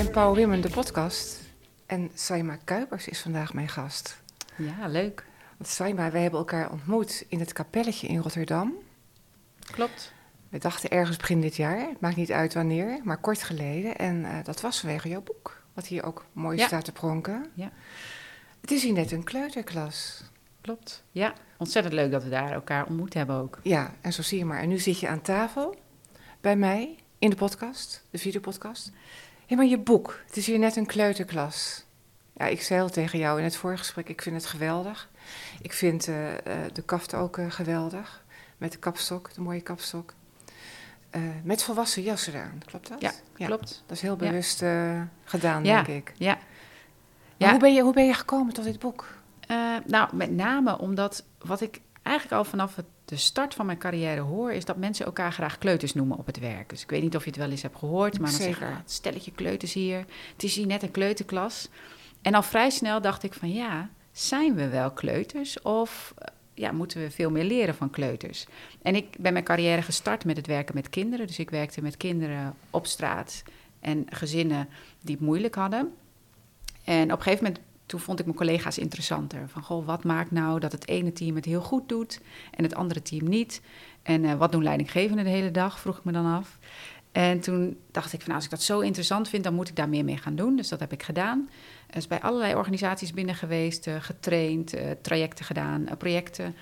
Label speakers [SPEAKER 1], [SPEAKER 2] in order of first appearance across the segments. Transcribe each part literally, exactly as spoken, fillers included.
[SPEAKER 1] Power Women, de podcast. En Saima Kuipers is vandaag mijn gast.
[SPEAKER 2] Ja, leuk.
[SPEAKER 1] Want Saima, wij hebben elkaar ontmoet in het kapelletje in Rotterdam.
[SPEAKER 2] Klopt.
[SPEAKER 1] We dachten ergens begin dit jaar, het maakt niet uit wanneer, maar kort geleden. En uh, dat was vanwege jouw boek, wat hier ook mooi
[SPEAKER 2] ja.
[SPEAKER 1] staat te pronken.
[SPEAKER 2] Ja.
[SPEAKER 1] Het is hier net een kleuterklas.
[SPEAKER 2] Klopt. Ja, ontzettend leuk dat we daar elkaar ontmoet hebben ook.
[SPEAKER 1] Ja, en zo zie je maar. En nu zit je aan tafel bij mij in de podcast, de videopodcast. Ja, maar je boek, het is hier net een kleuterklas. Ja, ik zei al tegen jou in het voorgesprek, ik vind het geweldig. Ik vind uh, uh, de kaft ook uh, geweldig, met de kapstok, de mooie kapstok. Uh, met volwassen jassen eraan, klopt dat?
[SPEAKER 2] Ja, ja, klopt.
[SPEAKER 1] Dat is heel bewust uh, gedaan,
[SPEAKER 2] ja,
[SPEAKER 1] denk ik.
[SPEAKER 2] Ja.
[SPEAKER 1] ja. Hoe, ben je, hoe ben je gekomen tot dit boek?
[SPEAKER 2] Uh, nou, met name omdat wat ik eigenlijk al vanaf het, de start van mijn carrière hoor, is dat mensen elkaar graag kleuters noemen op het werk. Dus ik weet niet of je het wel eens hebt gehoord, maar dan
[SPEAKER 1] Zeker.
[SPEAKER 2] zeggen ah, het stelletje kleuters hier, het is hier net een kleuterklas. En al vrij snel dacht ik van ja, zijn we wel kleuters of ja, moeten we veel meer leren van kleuters? En ik ben mijn carrière gestart met het werken met kinderen. Dus ik werkte met kinderen op straat en gezinnen die het moeilijk hadden. En op een gegeven moment, toen vond ik mijn collega's interessanter. Van, goh, wat maakt nou dat het ene team het heel goed doet en het andere team niet? En uh, wat doen leidinggevenden de hele dag, vroeg ik me dan af. En toen dacht ik van, nou, als ik dat zo interessant vind, dan moet ik daar meer mee gaan doen. Dus dat heb ik gedaan. Dus bij allerlei organisaties binnen geweest, uh, getraind, uh, trajecten gedaan, uh, projecten.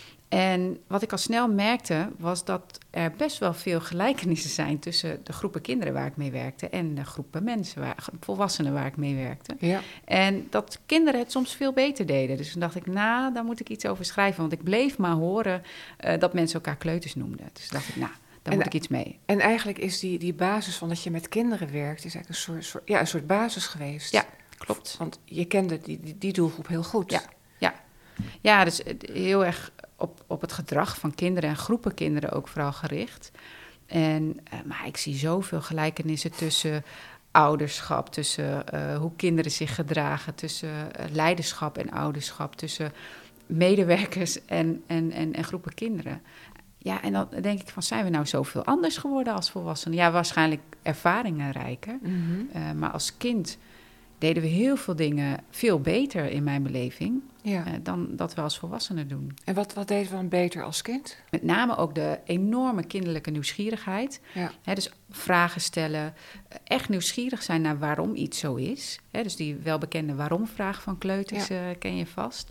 [SPEAKER 2] En wat ik al snel merkte, was dat er best wel veel gelijkenissen zijn tussen de groepen kinderen waar ik mee werkte en de groepen mensen, waar, volwassenen waar ik mee werkte.
[SPEAKER 1] Ja.
[SPEAKER 2] En dat kinderen het soms veel beter deden. Dus toen dacht ik, nou, daar moet ik iets over schrijven. Want ik bleef maar horen uh, dat mensen elkaar kleuters noemden. Dus dacht ik, nou, daar en, moet ik iets mee.
[SPEAKER 1] En eigenlijk is die, die basis van dat je met kinderen werkt, is eigenlijk een soort, soort, ja, een soort basis geweest.
[SPEAKER 2] Ja, klopt.
[SPEAKER 1] Want je kende die, die, die doelgroep heel goed.
[SPEAKER 2] Ja, ja. ja dus heel erg op, op het gedrag van kinderen en groepen kinderen ook vooral gericht. En, uh, maar ik zie zoveel gelijkenissen tussen ouderschap, tussen uh, hoe kinderen zich gedragen, tussen uh, leiderschap en ouderschap, tussen medewerkers en, en, en, en groepen kinderen. Ja, en dan denk ik van, zijn we nou zoveel anders geworden als volwassenen? Ja, waarschijnlijk ervaringenrijker.
[SPEAKER 1] Mm-hmm.
[SPEAKER 2] Uh, maar als kind deden we heel veel dingen veel beter in mijn beleving, ja. uh, dan dat we als volwassenen doen.
[SPEAKER 1] En wat, wat deden we dan beter als kind?
[SPEAKER 2] Met name ook de enorme kinderlijke nieuwsgierigheid.
[SPEAKER 1] Ja.
[SPEAKER 2] He, dus vragen stellen, echt nieuwsgierig zijn naar waarom iets zo is. He, dus die welbekende waarom-vraag van kleuters ja. uh, ken je vast.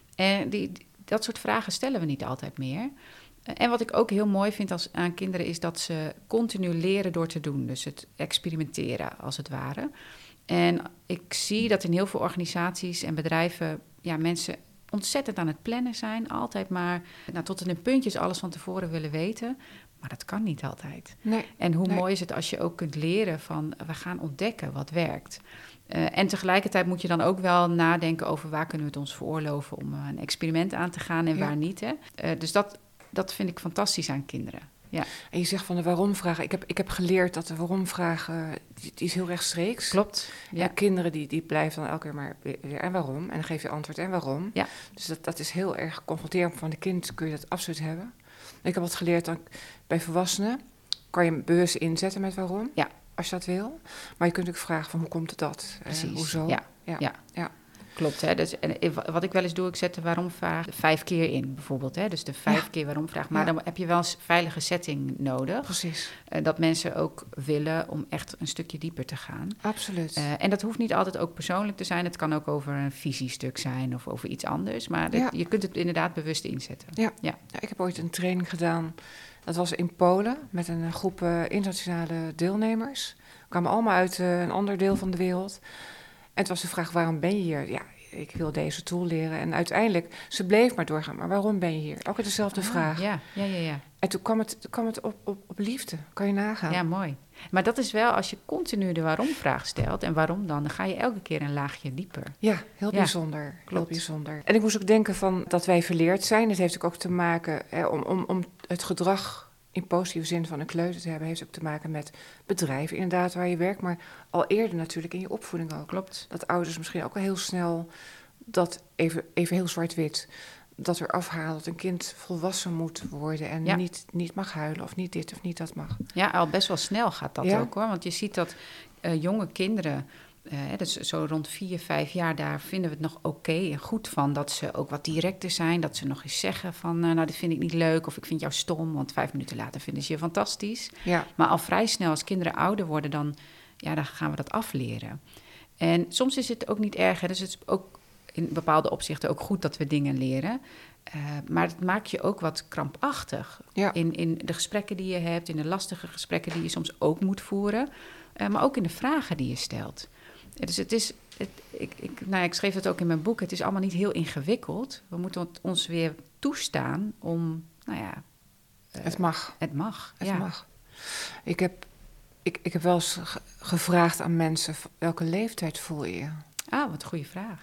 [SPEAKER 2] En die, dat soort vragen stellen we niet altijd meer. En wat ik ook heel mooi vind als, aan kinderen is dat ze continu leren door te doen. Dus het experimenteren, als het ware. En ik zie dat in heel veel organisaties en bedrijven ja, mensen ontzettend aan het plannen zijn. Altijd maar nou, tot in een puntjes alles van tevoren willen weten. Maar dat kan niet altijd.
[SPEAKER 1] Nee,
[SPEAKER 2] en hoe
[SPEAKER 1] nee.
[SPEAKER 2] mooi is het als je ook kunt leren van we gaan ontdekken wat werkt. Uh, en tegelijkertijd moet je dan ook wel nadenken over waar kunnen we het ons veroorloven om uh, een experiment aan te gaan en ja. waar niet. Hè? Uh, dus dat, dat vind ik fantastisch aan kinderen. Ja.
[SPEAKER 1] En je zegt van de waarom-vraag. Ik heb, ik heb geleerd dat de waarom-vraag, uh, die, die is heel rechtstreeks.
[SPEAKER 2] Klopt. Ja.
[SPEAKER 1] Ja, kinderen die, die blijven dan elke keer maar weer en waarom. En dan geef je antwoord en waarom.
[SPEAKER 2] Ja.
[SPEAKER 1] Dus dat, dat is heel erg confronterend. Van de kind kun je dat absoluut hebben. Ik heb wat geleerd dan, bij volwassenen. Kan je hem bewust inzetten met waarom.
[SPEAKER 2] Ja.
[SPEAKER 1] Als je dat wil. Maar je kunt ook vragen van hoe komt het dat?
[SPEAKER 2] Precies.
[SPEAKER 1] Uh, hoezo?
[SPEAKER 2] Ja.
[SPEAKER 1] Ja.
[SPEAKER 2] ja.
[SPEAKER 1] ja.
[SPEAKER 2] Klopt, hè? Dus, en wat ik wel eens doe, ik zet de waarom-vraag vijf keer in, bijvoorbeeld. Hè? Dus de vijf ja. keer waarom-vraag. Maar ja. dan heb je wel een veilige setting nodig.
[SPEAKER 1] Precies.
[SPEAKER 2] Uh, dat mensen ook willen om echt een stukje dieper te gaan.
[SPEAKER 1] Absoluut.
[SPEAKER 2] Uh, en dat hoeft niet altijd ook persoonlijk te zijn. Het kan ook over een visiestuk zijn of over iets anders. Maar dat, ja. je kunt het inderdaad bewust inzetten.
[SPEAKER 1] Ja.
[SPEAKER 2] Ja.
[SPEAKER 1] Ja, ik heb ooit een training gedaan. Dat was in Polen met een groep uh, internationale deelnemers. We kwamen allemaal uit uh, een ander deel van de wereld. En het was de vraag, waarom ben je hier? Ja, ik wil deze tool leren. En uiteindelijk, ze bleef maar doorgaan. Maar waarom ben je hier? Ook dezelfde
[SPEAKER 2] ah,
[SPEAKER 1] vraag.
[SPEAKER 2] Ja, ja, ja, ja.
[SPEAKER 1] En toen kwam het, kwam het op, op, op liefde. Kan je nagaan.
[SPEAKER 2] Ja, mooi. Maar dat is wel, als je continu de waarom-vraag stelt. En waarom dan? Dan ga je elke keer een laagje dieper.
[SPEAKER 1] Ja, heel
[SPEAKER 2] ja,
[SPEAKER 1] bijzonder. Heel bijzonder. En ik moest ook denken van dat wij verleerd zijn. Het heeft ook te maken hè, om, om, om het gedrag in positieve zin van een kleuter te hebben, heeft ook te maken met bedrijven inderdaad waar je werkt, maar al eerder natuurlijk in je opvoeding ook.
[SPEAKER 2] Klopt.
[SPEAKER 1] Dat ouders misschien ook al heel snel dat even, even heel zwart-wit, dat er afhalen dat een kind volwassen moet worden en ja. niet, niet mag huilen of niet dit of niet dat mag.
[SPEAKER 2] Ja, al best wel snel gaat dat ja. ook hoor, want je ziet dat uh, jonge kinderen, uh, dus zo rond vier, vijf jaar, daar vinden we het nog oké okay en goed van. Dat ze ook wat directer zijn, dat ze nog eens zeggen van, uh, nou, dit vind ik niet leuk of ik vind jou stom. Want vijf minuten later vinden ze je fantastisch.
[SPEAKER 1] Ja.
[SPEAKER 2] Maar al vrij snel, als kinderen ouder worden, dan, ja, dan gaan we dat afleren. En soms is het ook niet erg, hè? Dus het is ook in bepaalde opzichten ook goed dat we dingen leren. Uh, maar het maakt je ook wat krampachtig.
[SPEAKER 1] Ja. In,
[SPEAKER 2] in de gesprekken die je hebt, in de lastige gesprekken die je soms ook moet voeren. Uh, maar ook in de vragen die je stelt. Uh, dus het is, het, ik, ik, nou, ik schreef het ook in mijn boek, het is allemaal niet heel ingewikkeld. We moeten het ons weer toestaan om, nou ja...
[SPEAKER 1] Uh, het mag.
[SPEAKER 2] Het mag,
[SPEAKER 1] Het
[SPEAKER 2] ja.
[SPEAKER 1] mag. Ik heb, ik, ik heb wel eens ge- gevraagd aan mensen, welke leeftijd voel je?
[SPEAKER 2] Ah, wat een goede vraag.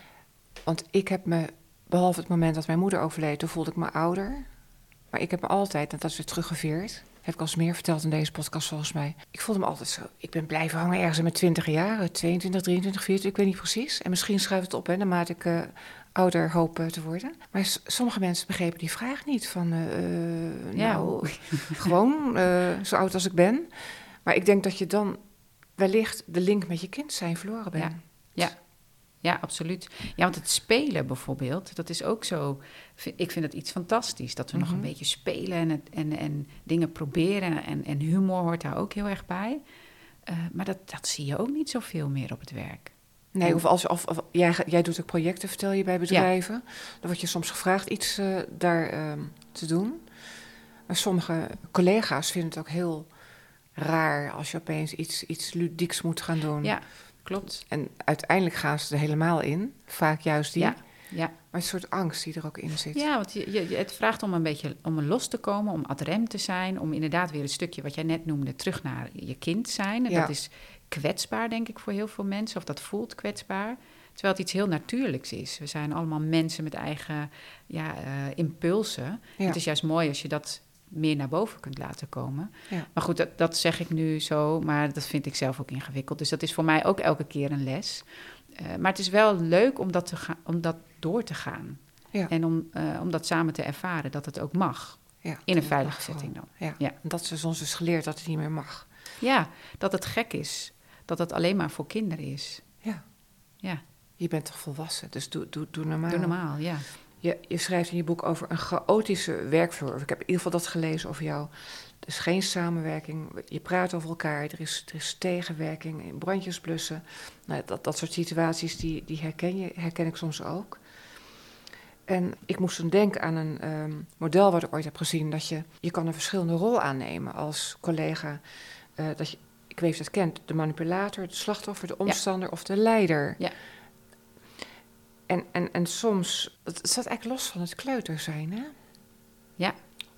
[SPEAKER 1] Want ik heb me, behalve het moment dat mijn moeder overleed, toen voelde ik me ouder. Maar ik heb me altijd, en dat is weer teruggeveerd, heb ik al eens meer verteld in deze podcast volgens mij. Ik voelde me altijd zo, ik ben blijven hangen ergens in mijn twintig jaren, tweeëntwintig, drieëntwintig, vierentwintig, ik weet niet precies. En misschien schuift het op, hè, naarmate ik uh, ouder hoop uh, te worden. Maar s- sommige mensen begrepen die vraag niet van, uh,
[SPEAKER 2] Ja.
[SPEAKER 1] nou, gewoon uh, zo oud als ik ben. Maar ik denk dat je dan wellicht de link met je kind zijn verloren bent.
[SPEAKER 2] Ja, ja. Ja, absoluut. Ja, want het spelen bijvoorbeeld, dat is ook zo... Ik vind het iets fantastisch, dat we mm-hmm. nog een beetje spelen en, het, en, en dingen proberen. En, en humor hoort daar ook heel erg bij. Uh, maar dat, dat zie je ook niet zoveel meer op het werk.
[SPEAKER 1] Nee,
[SPEAKER 2] en,
[SPEAKER 1] of als of, of, jij, jij doet ook projecten, vertel je, bij bedrijven. Ja. Dan word je soms gevraagd iets uh, daar uh, te doen. Maar sommige collega's vinden het ook heel raar als je opeens iets, iets ludieks moet gaan doen.
[SPEAKER 2] Ja. Klopt.
[SPEAKER 1] En uiteindelijk gaan ze er helemaal in. Vaak juist die.
[SPEAKER 2] Ja, ja.
[SPEAKER 1] Maar een soort angst die er ook in zit.
[SPEAKER 2] Ja, want je, je, het vraagt om een beetje om er los te komen, om ad rem te zijn. Om inderdaad weer het stukje wat jij net noemde, terug naar je kind zijn. En
[SPEAKER 1] ja.
[SPEAKER 2] dat is kwetsbaar, denk ik, voor heel veel mensen. Of dat voelt kwetsbaar. Terwijl het iets heel natuurlijks is. We zijn allemaal mensen met eigen ja, uh, impulsen.
[SPEAKER 1] Ja.
[SPEAKER 2] Het is juist mooi als je dat meer naar boven kunt laten komen.
[SPEAKER 1] Ja.
[SPEAKER 2] Maar goed, dat, dat zeg ik nu zo, maar dat vind ik zelf ook ingewikkeld. Dus dat is voor mij ook elke keer een les. Uh, maar het is wel leuk om dat, te ga- om dat door te gaan.
[SPEAKER 1] Ja.
[SPEAKER 2] En om, uh, om dat samen te ervaren, dat het ook mag.
[SPEAKER 1] Ja,
[SPEAKER 2] in een veilige setting dan.
[SPEAKER 1] Ja.
[SPEAKER 2] Ja.
[SPEAKER 1] Dat is ons dus geleerd dat het niet meer mag.
[SPEAKER 2] Ja, dat het gek is. Dat het alleen maar voor kinderen is.
[SPEAKER 1] Ja.
[SPEAKER 2] Ja.
[SPEAKER 1] Je bent toch volwassen, dus doe, doe, doe normaal.
[SPEAKER 2] Doe normaal, ja.
[SPEAKER 1] Je, je schrijft in je boek over een chaotische werkvloer. Ik heb in ieder geval dat gelezen over jou. Er is geen samenwerking, je praat over elkaar, er is, er is tegenwerking, brandjes blussen. Nou, dat, dat soort situaties, die, die herken, je, herken ik soms ook. En ik moest dan denken aan een um, model wat ik ooit heb gezien, dat je, je kan een verschillende rol aannemen als collega. Uh, dat je, ik weet of je dat kent, de manipulator, de slachtoffer, de omstander ja. of de leider.
[SPEAKER 2] Ja.
[SPEAKER 1] En, en, en soms, het staat eigenlijk los van het kleuter zijn, hè?
[SPEAKER 2] Ja.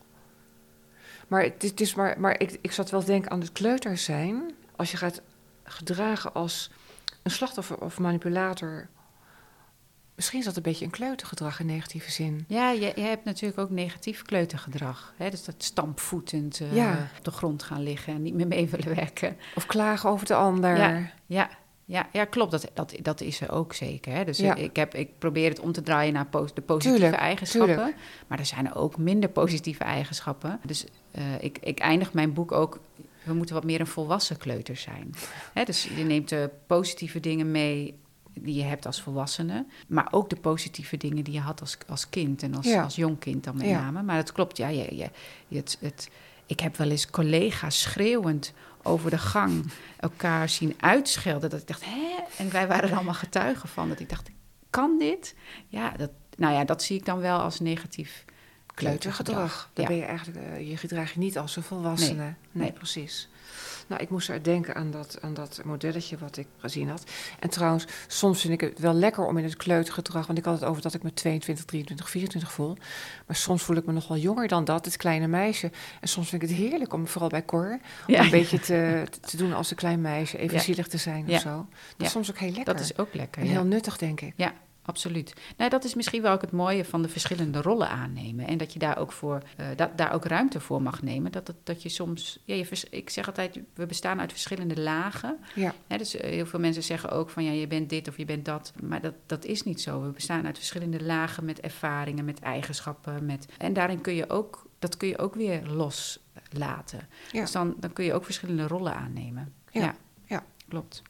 [SPEAKER 1] Maar, het, het is maar, maar ik, ik zat wel te denken aan het kleuter zijn. Als je gaat gedragen als een slachtoffer of manipulator. Misschien is dat een beetje een kleutergedrag in negatieve zin.
[SPEAKER 2] Ja, je, je hebt natuurlijk ook negatief kleutergedrag. Hè? Dus dat stampvoetend uh,
[SPEAKER 1] ja.
[SPEAKER 2] op de grond gaan liggen en niet meer mee willen werken.
[SPEAKER 1] Of klagen over de ander.
[SPEAKER 2] Ja, ja. Ja, ja, klopt. Dat, dat, dat is er ook zeker. Hè? Dus
[SPEAKER 1] ja.
[SPEAKER 2] ik, ik, heb, ik probeer het om te draaien naar pos, de positieve
[SPEAKER 1] tuurlijk,
[SPEAKER 2] eigenschappen.
[SPEAKER 1] Tuurlijk.
[SPEAKER 2] Maar er zijn ook minder positieve eigenschappen. Dus uh, ik, ik eindig mijn boek ook... We moeten wat meer een volwassen kleuter zijn. Hè? Dus je neemt de positieve dingen mee die je hebt als volwassene. Maar ook de positieve dingen die je had als, als kind. En als,
[SPEAKER 1] ja.
[SPEAKER 2] als jong kind dan met
[SPEAKER 1] ja.
[SPEAKER 2] name. Maar het klopt, ja. Je, je, het, het, ik heb wel eens collega's schreeuwend over de gang elkaar zien uitschelden. Dat ik dacht, hè? En wij waren er allemaal getuigen van. Dat ik dacht, kan dit? Ja, dat, nou ja, dat zie ik dan wel als negatief kleutergedrag.
[SPEAKER 1] Dan
[SPEAKER 2] ja.
[SPEAKER 1] ben je eigenlijk, uh, je gedraag je niet als een volwassene. Nee, nee, nee. precies. Nou, ik moest er denken aan dat, aan dat modelletje wat ik gezien had. En trouwens, soms vind ik het wel lekker om in het kleutergedrag... want ik had het over dat ik me tweeëntwintig, drieëntwintig, vierentwintig voel. Maar soms voel ik me nog wel jonger dan dat, het kleine meisje. En soms vind ik het heerlijk om, vooral bij Cor... om ja. een beetje te, te doen als een klein meisje. Even ja. zielig te zijn ja. of zo. Dat
[SPEAKER 2] ja.
[SPEAKER 1] is soms ook heel lekker.
[SPEAKER 2] Dat is ook lekker,
[SPEAKER 1] En
[SPEAKER 2] ja.
[SPEAKER 1] heel nuttig, denk ik.
[SPEAKER 2] Ja. Absoluut. Nou, dat is misschien wel ook het mooie van de verschillende rollen aannemen. En dat je daar ook, voor, uh, dat, daar ook ruimte voor mag nemen. Dat, het, dat je soms... Ja, je vers, ik zeg altijd, we bestaan uit verschillende lagen.
[SPEAKER 1] Ja.
[SPEAKER 2] Hè, dus uh, heel veel mensen zeggen ook van... ja, je bent dit of je bent dat. Maar dat, dat is niet zo. We bestaan uit verschillende lagen met ervaringen, met eigenschappen. Met, en daarin kun je ook... Dat kun je ook weer loslaten.
[SPEAKER 1] Ja.
[SPEAKER 2] Dus dan, dan kun je ook verschillende rollen aannemen.
[SPEAKER 1] Ja.
[SPEAKER 2] ja.
[SPEAKER 1] ja.
[SPEAKER 2] klopt.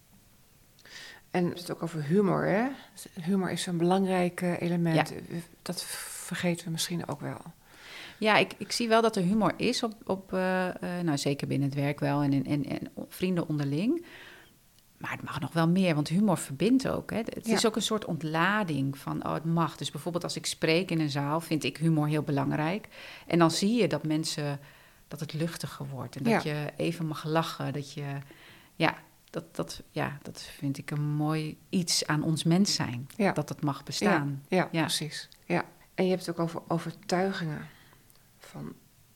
[SPEAKER 1] En je hebt het ook over humor, hè? Humor is een belangrijk uh, element. Ja. Dat vergeten we misschien ook wel.
[SPEAKER 2] Ja, ik, ik zie wel dat er humor is, op, op, uh, uh, nou, zeker binnen het werk wel en, en, en vrienden onderling. Maar het mag nog wel meer, want humor verbindt ook. Hè. Het ja. is ook een soort ontlading van, oh, het mag. Dus bijvoorbeeld als ik spreek in een zaal, vind ik humor heel belangrijk. En dan zie je dat mensen, dat het luchtiger wordt. En dat ja. je even mag lachen. Dat je, ja, dat, dat, ja, dat vind ik een mooi iets aan ons mens zijn. Ja. Dat het mag bestaan.
[SPEAKER 1] Ja, ja, ja. precies. Ja. En je hebt het ook over overtuigingen. Van,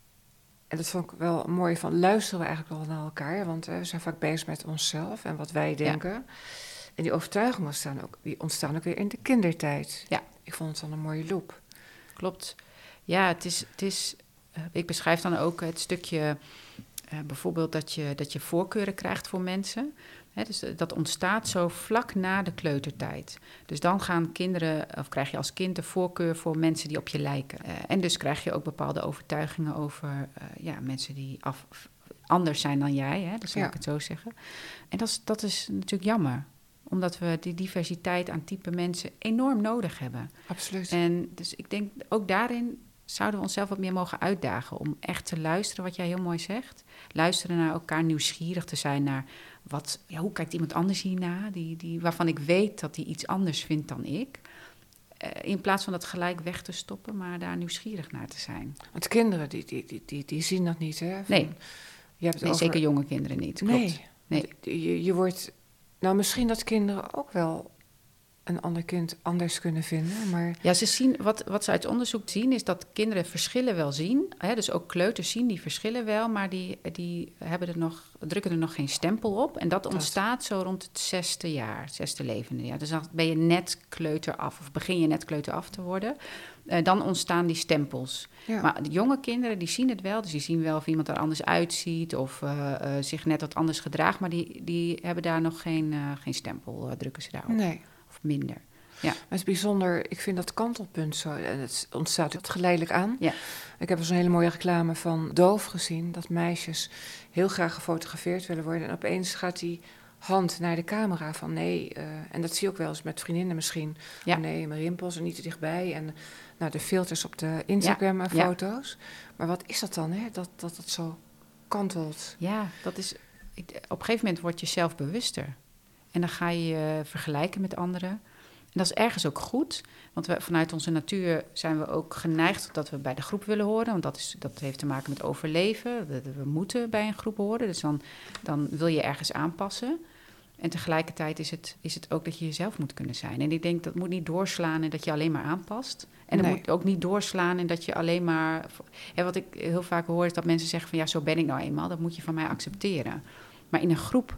[SPEAKER 1] en dat vond ik wel mooi, van luisteren we eigenlijk wel naar elkaar. Want uh, we zijn vaak bezig met onszelf en wat wij denken. Ja. En die overtuigingen ontstaan ook, die ontstaan ook weer in de kindertijd. Ja. Ik vond het dan een mooie loop.
[SPEAKER 2] Klopt. Ja, het is, het is uh, ik beschrijf dan ook het stukje, uh, bijvoorbeeld dat je, dat je voorkeuren krijgt voor mensen. He, dus dat ontstaat zo vlak na de kleutertijd. Dus dan gaan kinderen, of krijg je als kind de voorkeur voor mensen die op je lijken. Uh, en dus krijg je ook bepaalde overtuigingen over uh, ja, mensen die af, anders zijn dan jij. Hè, dus laat ja. ik het zo zeggen. En dat is, dat is natuurlijk jammer. Omdat we die diversiteit aan type mensen enorm nodig hebben.
[SPEAKER 1] Absoluut.
[SPEAKER 2] En dus ik denk ook daarin zouden we onszelf wat meer mogen uitdagen om echt te luisteren, wat jij heel mooi zegt. Luisteren naar elkaar, nieuwsgierig te zijn naar wat, ja, hoe kijkt iemand anders hierna, die, die, waarvan ik weet dat hij iets anders vindt dan ik. Uh, in plaats van dat gelijk weg te stoppen, maar daar nieuwsgierig naar te zijn.
[SPEAKER 1] Want kinderen, die, die, die, die, die zien dat niet, hè? Van,
[SPEAKER 2] nee,
[SPEAKER 1] je hebt
[SPEAKER 2] nee
[SPEAKER 1] over...
[SPEAKER 2] zeker jonge kinderen niet, klopt.
[SPEAKER 1] Nee,
[SPEAKER 2] nee.
[SPEAKER 1] Je, je wordt... Nou, misschien dat kinderen ook wel een ander kind anders kunnen vinden, maar...
[SPEAKER 2] Ja, ze zien, wat, wat ze uit onderzoek zien, is dat kinderen verschillen wel zien. Hè, dus ook kleuters zien die verschillen wel, maar die, die hebben er nog, drukken er nog geen stempel op. En dat, dat ontstaat zo rond het zesde jaar, het zesde levende jaar. Dus dan ben je net kleuter af, of begin je net kleuter af te worden. Uh, dan ontstaan die stempels. Ja. Maar de jonge kinderen, die zien het wel. Dus die zien wel of iemand er anders uitziet of uh, uh, zich net wat anders gedraagt. Maar die, die hebben daar nog geen, uh, geen stempel, uh, drukken ze daarop.
[SPEAKER 1] Nee.
[SPEAKER 2] Of minder. Ja.
[SPEAKER 1] Het is bijzonder, ik vind dat kantelpunt zo, en het ontstaat het geleidelijk aan.
[SPEAKER 2] Ja.
[SPEAKER 1] Ik heb eens een hele mooie reclame van Dove gezien, dat meisjes heel graag gefotografeerd willen worden. En opeens gaat die hand naar de camera van nee, uh, en dat zie je ook wel eens met vriendinnen misschien. Ja. Oh nee, mijn rimpels er niet te dichtbij. En nou, de filters op de Instagram-foto's. Ja. Maar wat is dat dan, hè? Dat, dat dat zo kantelt?
[SPEAKER 2] Ja, dat is, ik, op een gegeven moment word je zelf bewuster. En dan ga je je vergelijken met anderen. En dat is ergens ook goed. Want we, vanuit onze natuur zijn we ook geneigd dat we bij de groep willen horen. Want dat, is, dat heeft te maken met overleven. We, we moeten bij een groep horen. Dus dan, dan wil je ergens aanpassen. En tegelijkertijd is het, is het ook dat je jezelf moet kunnen zijn. En ik denk dat moet niet doorslaan en dat je alleen maar aanpast. En dat nee. moet ook niet doorslaan en dat je alleen maar... En wat ik heel vaak hoor is dat mensen zeggen van ja, zo ben ik nou eenmaal. Dat moet je van mij accepteren. Maar in een groep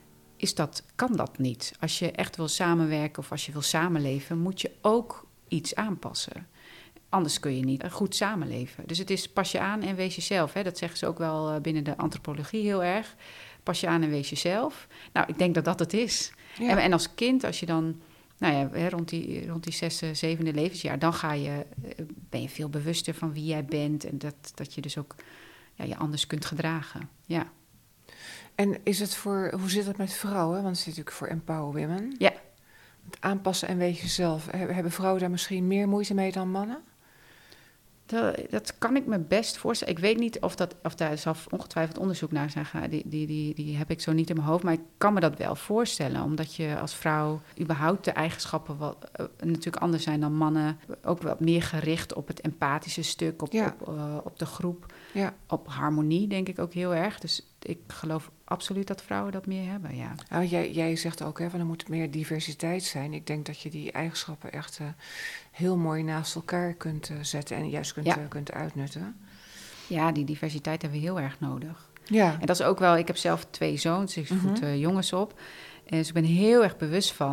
[SPEAKER 2] is dat, kan dat niet. Als je echt wil samenwerken of als je wil samenleven, moet je ook iets aanpassen. Anders kun je niet goed samenleven. Dus het is pas je aan en wees jezelf. Hè. Dat zeggen ze ook wel binnen de antropologie heel erg. Pas je aan en wees jezelf. Nou, ik denk dat dat het is. Ja. En, en als kind, als je dan, nou ja, rond die, rond die zesde, zevende levensjaar, dan ga je, ben je veel bewuster van wie jij bent en dat, dat je dus ook ja, je anders kunt gedragen. Ja.
[SPEAKER 1] En is het voor, hoe zit het met vrouwen? Want het is natuurlijk voor Empower Women.
[SPEAKER 2] Ja.
[SPEAKER 1] Het aanpassen en wees jezelf. Hebben vrouwen daar misschien meer moeite mee dan mannen?
[SPEAKER 2] Dat, dat kan ik me best voorstellen. Ik weet niet of dat, of daar zal ongetwijfeld onderzoek naar zijn gaan. Die, die, die, die heb ik zo niet in mijn hoofd. Maar ik kan me dat wel voorstellen. Omdat je als vrouw überhaupt de eigenschappen wat, uh, natuurlijk anders zijn dan mannen. Ook wat meer gericht op het empathische stuk, op, ja. op, uh, op de groep. Ja. Op harmonie denk ik ook heel erg. Dus ik geloof absoluut dat vrouwen dat meer hebben, ja.
[SPEAKER 1] Nou, jij, jij zegt ook, hè, van er moet meer diversiteit zijn. Ik denk dat je die eigenschappen echt uh, heel mooi naast elkaar kunt uh, zetten en juist kunt, ja. uh, kunt uitnutten.
[SPEAKER 2] Ja, die diversiteit hebben we heel erg nodig.
[SPEAKER 1] Ja.
[SPEAKER 2] En dat is ook wel, ik heb zelf twee zoons, ik voed uh, jongens op. Dus ik ben heel erg bewust van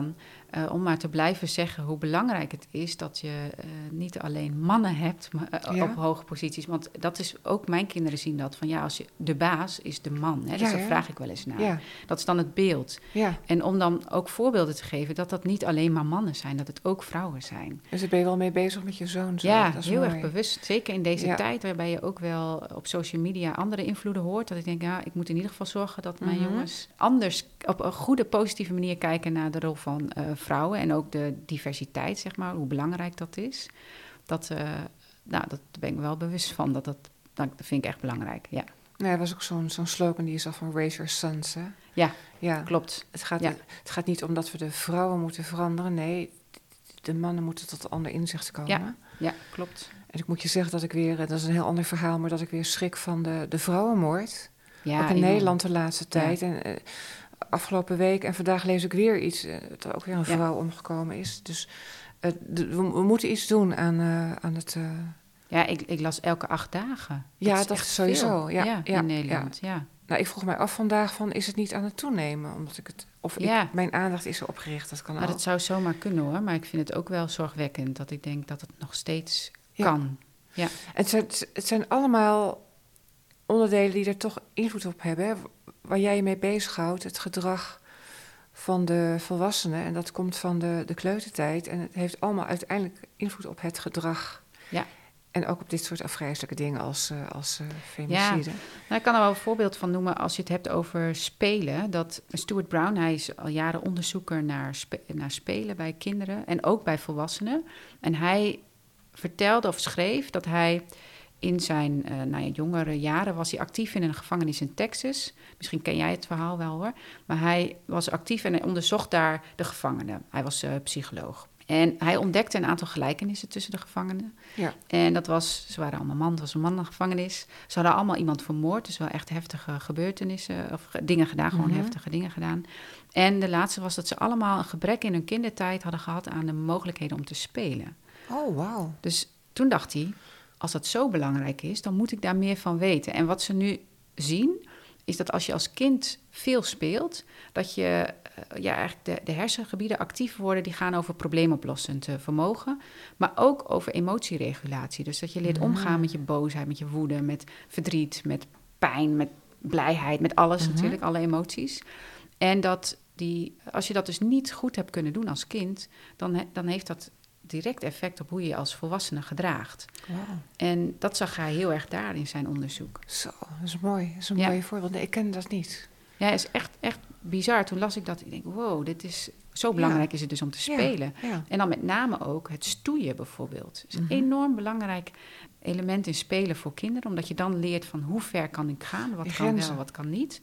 [SPEAKER 2] Uh, om maar te blijven zeggen hoe belangrijk het is dat je uh, niet alleen mannen hebt maar, uh, ja. op hoge posities. Want dat is ook, mijn kinderen zien dat, van ja, als je, de baas is de man. Hè? Dus ja, daar ja. vraag ik wel eens naar. Ja. Dat is dan het beeld. Ja. En om dan ook voorbeelden te geven dat dat niet alleen maar mannen zijn, dat het ook vrouwen zijn.
[SPEAKER 1] Dus daar ben je wel mee bezig met je zoon? Zo.
[SPEAKER 2] Ja,
[SPEAKER 1] dat is
[SPEAKER 2] heel
[SPEAKER 1] mooi.
[SPEAKER 2] erg bewust. Zeker in deze ja. tijd waarbij je ook wel op social media andere invloeden hoort. Dat ik denk, ja, ik moet in ieder geval zorgen dat mijn mm-hmm. jongens anders op een goede, positieve manier kijken naar de rol van uh, vrouwen en ook de diversiteit, zeg maar, hoe belangrijk dat is. Dat, uh, nou, dat ben ik wel bewust van. Dat, dat, dat vind ik echt belangrijk, ja.
[SPEAKER 1] Nee, er was ook zo'n, zo'n slogan die is al van Raise Your Sons, hè?
[SPEAKER 2] Ja, ja. klopt.
[SPEAKER 1] Het gaat,
[SPEAKER 2] ja.
[SPEAKER 1] het gaat niet om dat we de vrouwen moeten veranderen. Nee, de mannen moeten tot een ander inzicht komen.
[SPEAKER 2] Ja, ja, klopt.
[SPEAKER 1] En ik moet je zeggen dat ik weer, dat is een heel ander verhaal, maar dat ik weer schrik van de, de vrouwenmoord.
[SPEAKER 2] Ja,
[SPEAKER 1] ook in
[SPEAKER 2] enorm.
[SPEAKER 1] Nederland de laatste tijd.
[SPEAKER 2] Ja.
[SPEAKER 1] En uh, afgelopen week en vandaag lees ik weer iets, uh, dat er ook weer een vrouw ja. omgekomen is. Dus uh, de, we, we moeten iets doen aan, uh, aan het... Uh...
[SPEAKER 2] Ja, ik, ik las elke acht dagen. Dat
[SPEAKER 1] ja,
[SPEAKER 2] is
[SPEAKER 1] dat is sowieso. Ja,
[SPEAKER 2] ja,
[SPEAKER 1] ja,
[SPEAKER 2] in Nederland, ja. ja.
[SPEAKER 1] Nou, ik vroeg mij af vandaag van, is het niet aan het toenemen? Omdat ik het, of
[SPEAKER 2] ja.
[SPEAKER 1] ik, mijn aandacht is erop gericht, dat kan
[SPEAKER 2] maar
[SPEAKER 1] ook.
[SPEAKER 2] Dat zou zomaar kunnen hoor, maar ik vind het ook wel zorgwekkend dat ik denk dat het nog steeds
[SPEAKER 1] ja.
[SPEAKER 2] kan. Ja.
[SPEAKER 1] Het zijn, het zijn allemaal onderdelen die er toch invloed op hebben, hè? Waar jij je mee bezighoudt, het gedrag van de volwassenen. En dat komt van de, de kleutertijd. En het heeft allemaal uiteindelijk invloed op het gedrag.
[SPEAKER 2] Ja.
[SPEAKER 1] En ook op dit soort afgrijzelijke dingen als, uh, als uh, femicide.
[SPEAKER 2] Ja, nou, ik kan er wel een voorbeeld van noemen als je het hebt over spelen. Dat Stuart Brown, hij is al jaren onderzoeker naar, spe- naar spelen bij kinderen en ook bij volwassenen. En hij vertelde of schreef dat hij in zijn uh, nou ja, jongere jaren was hij actief in een gevangenis in Texas. Misschien ken jij het verhaal wel hoor. Maar hij was actief en hij onderzocht daar de gevangenen. Hij was uh, psycholoog. En hij ontdekte een aantal gelijkenissen tussen de gevangenen.
[SPEAKER 1] Ja.
[SPEAKER 2] En dat was, ze waren allemaal man, het was een mannengevangenis. Ze hadden allemaal iemand vermoord, dus wel echt heftige gebeurtenissen, of dingen gedaan, gewoon mm-hmm. heftige dingen gedaan. En de laatste was dat ze allemaal een gebrek in hun kindertijd hadden gehad aan de mogelijkheden om te spelen.
[SPEAKER 1] Oh, wauw.
[SPEAKER 2] Dus toen dacht hij, als dat zo belangrijk is, dan moet ik daar meer van weten. En wat ze nu zien, is dat als je als kind veel speelt, dat je uh, ja, eigenlijk de, de hersengebieden actief worden die gaan over probleemoplossend uh, vermogen, maar ook over emotieregulatie. Dus dat je leert omgaan met je boosheid, met je woede, met verdriet, met pijn, met blijheid, met alles mm-hmm. natuurlijk, alle emoties. En dat die, als je dat dus niet goed hebt kunnen doen als kind, dan, he, dan heeft dat direct effect op hoe je je als volwassene gedraagt. Wow. En dat zag hij heel erg daar in zijn onderzoek.
[SPEAKER 1] Zo, dat is mooi. Dat is een
[SPEAKER 2] ja.
[SPEAKER 1] mooi voorbeeld. Nee, ik ken dat niet.
[SPEAKER 2] Ja, het is echt, echt bizar. Toen las ik dat. Ik denk, wow, dit is zo belangrijk ja. is het dus om te spelen. Ja, ja. En dan met name ook het stoeien bijvoorbeeld. Het is een mm-hmm. enorm belangrijk element in spelen voor kinderen. Omdat je dan leert van hoe ver kan ik gaan. Wat kan wel, wat kan niet.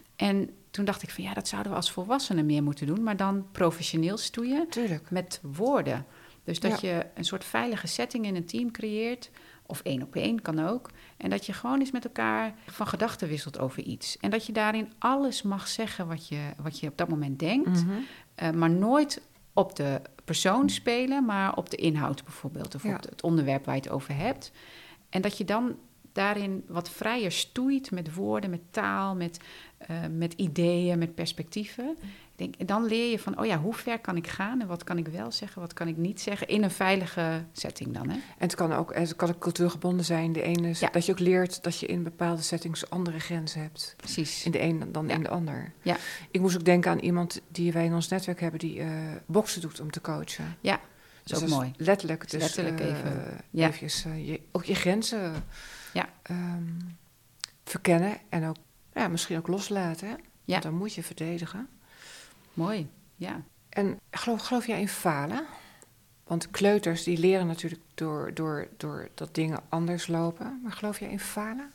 [SPEAKER 2] En toen dacht ik van ja, dat zouden we als volwassenen meer moeten doen. Maar dan professioneel stoeien.
[SPEAKER 1] Tuurlijk.
[SPEAKER 2] Met woorden. Dus dat
[SPEAKER 1] ja.
[SPEAKER 2] je een soort veilige setting in een team creëert, of één op één kan ook. En dat je gewoon eens met elkaar van gedachten wisselt over iets. En dat je daarin alles mag zeggen wat je, wat je op dat moment denkt.
[SPEAKER 1] Mm-hmm.
[SPEAKER 2] Uh, maar nooit op de persoon spelen, maar op de inhoud bijvoorbeeld. Of ja. op het onderwerp waar je het over hebt. En dat je dan daarin wat vrijer stoeit met woorden, met taal, met, uh, met ideeën, met perspectieven. Ik denk, dan leer je van, oh ja, hoe ver kan ik gaan en wat kan ik wel zeggen, wat kan ik niet zeggen, in een veilige setting dan, hè?
[SPEAKER 1] En het kan ook, het kan ook cultuurgebonden zijn. De ene is, ja. dat je ook leert dat je in bepaalde settings andere grenzen hebt.
[SPEAKER 2] Precies.
[SPEAKER 1] In de een dan ja. in de ander.
[SPEAKER 2] Ja.
[SPEAKER 1] Ik moest ook denken aan iemand die wij in ons netwerk hebben, die uh, boksen doet om te coachen.
[SPEAKER 2] Ja, dat is
[SPEAKER 1] dus
[SPEAKER 2] ook
[SPEAKER 1] dat
[SPEAKER 2] mooi.
[SPEAKER 1] Is letterlijk, dus
[SPEAKER 2] letterlijk
[SPEAKER 1] uh,
[SPEAKER 2] even, ja.
[SPEAKER 1] eventjes, uh, je, ook je grenzen
[SPEAKER 2] ja.
[SPEAKER 1] um, verkennen en ook ja, misschien ook loslaten. Hè?
[SPEAKER 2] Ja.
[SPEAKER 1] Want dan moet je verdedigen.
[SPEAKER 2] Mooi, ja.
[SPEAKER 1] En geloof, geloof jij in falen? Want kleuters die leren natuurlijk door, door, door dat dingen anders lopen. Maar geloof jij in falen?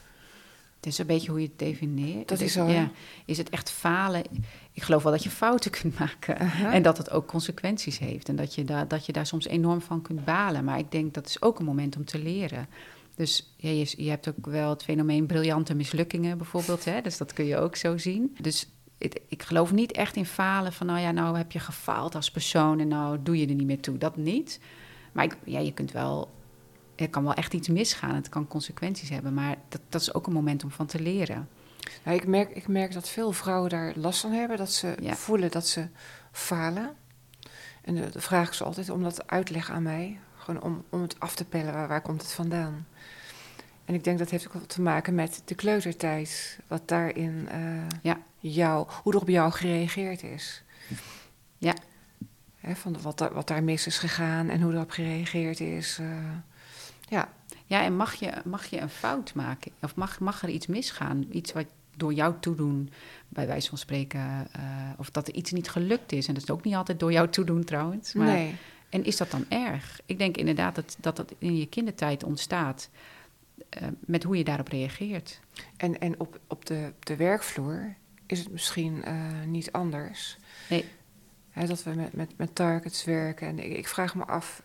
[SPEAKER 2] Het is een beetje hoe je het definieert.
[SPEAKER 1] Dat is zo,
[SPEAKER 2] ja. Is het echt falen? Ik geloof wel dat je fouten kunt maken.
[SPEAKER 1] Uh-huh.
[SPEAKER 2] En dat het ook consequenties heeft. En dat je, daar, dat je daar soms enorm van kunt balen. Maar ik denk dat is ook een moment om te leren. Dus ja, je, je hebt ook wel het fenomeen briljante mislukkingen bijvoorbeeld. Hè? Dus dat kun je ook zo zien. Dus het, ik geloof niet echt in falen van, nou ja, nou heb je gefaald als persoon en nou doe je er niet meer toe. Dat niet. Maar ik, ja, je kunt wel, er kan wel echt iets misgaan. Het kan consequenties hebben, maar dat, dat is ook een moment om van te leren.
[SPEAKER 1] Nou, ik, merk, ik merk dat veel vrouwen daar last van hebben. Dat ze
[SPEAKER 2] ja.
[SPEAKER 1] voelen dat ze falen. En uh, de vraag is altijd om dat uit te leggen aan mij. Gewoon om, om het af te pellen, waar, waar komt het vandaan? En ik denk dat heeft ook wel te maken met de kleutertijd. Wat daarin uh,
[SPEAKER 2] ja.
[SPEAKER 1] jou, hoe er op jou gereageerd is.
[SPEAKER 2] Ja.
[SPEAKER 1] Hè, van wat, daar, wat daar mis is gegaan en hoe erop gereageerd is. Uh, ja.
[SPEAKER 2] Ja, en mag je, mag je een fout maken? Of mag, mag er iets misgaan? Iets wat door jou toedoen, bij wijze van spreken. Uh, of dat er iets niet gelukt is. En dat is ook niet altijd door jou toedoen trouwens. Maar,
[SPEAKER 1] nee.
[SPEAKER 2] En is dat dan erg? Ik denk inderdaad dat dat, dat in je kindertijd ontstaat. Uh, met hoe je daarop reageert.
[SPEAKER 1] En, en op, op de, de werkvloer is het misschien uh, niet anders.
[SPEAKER 2] Nee.
[SPEAKER 1] He, dat we met, met, met targets werken. En ik, ik vraag me af,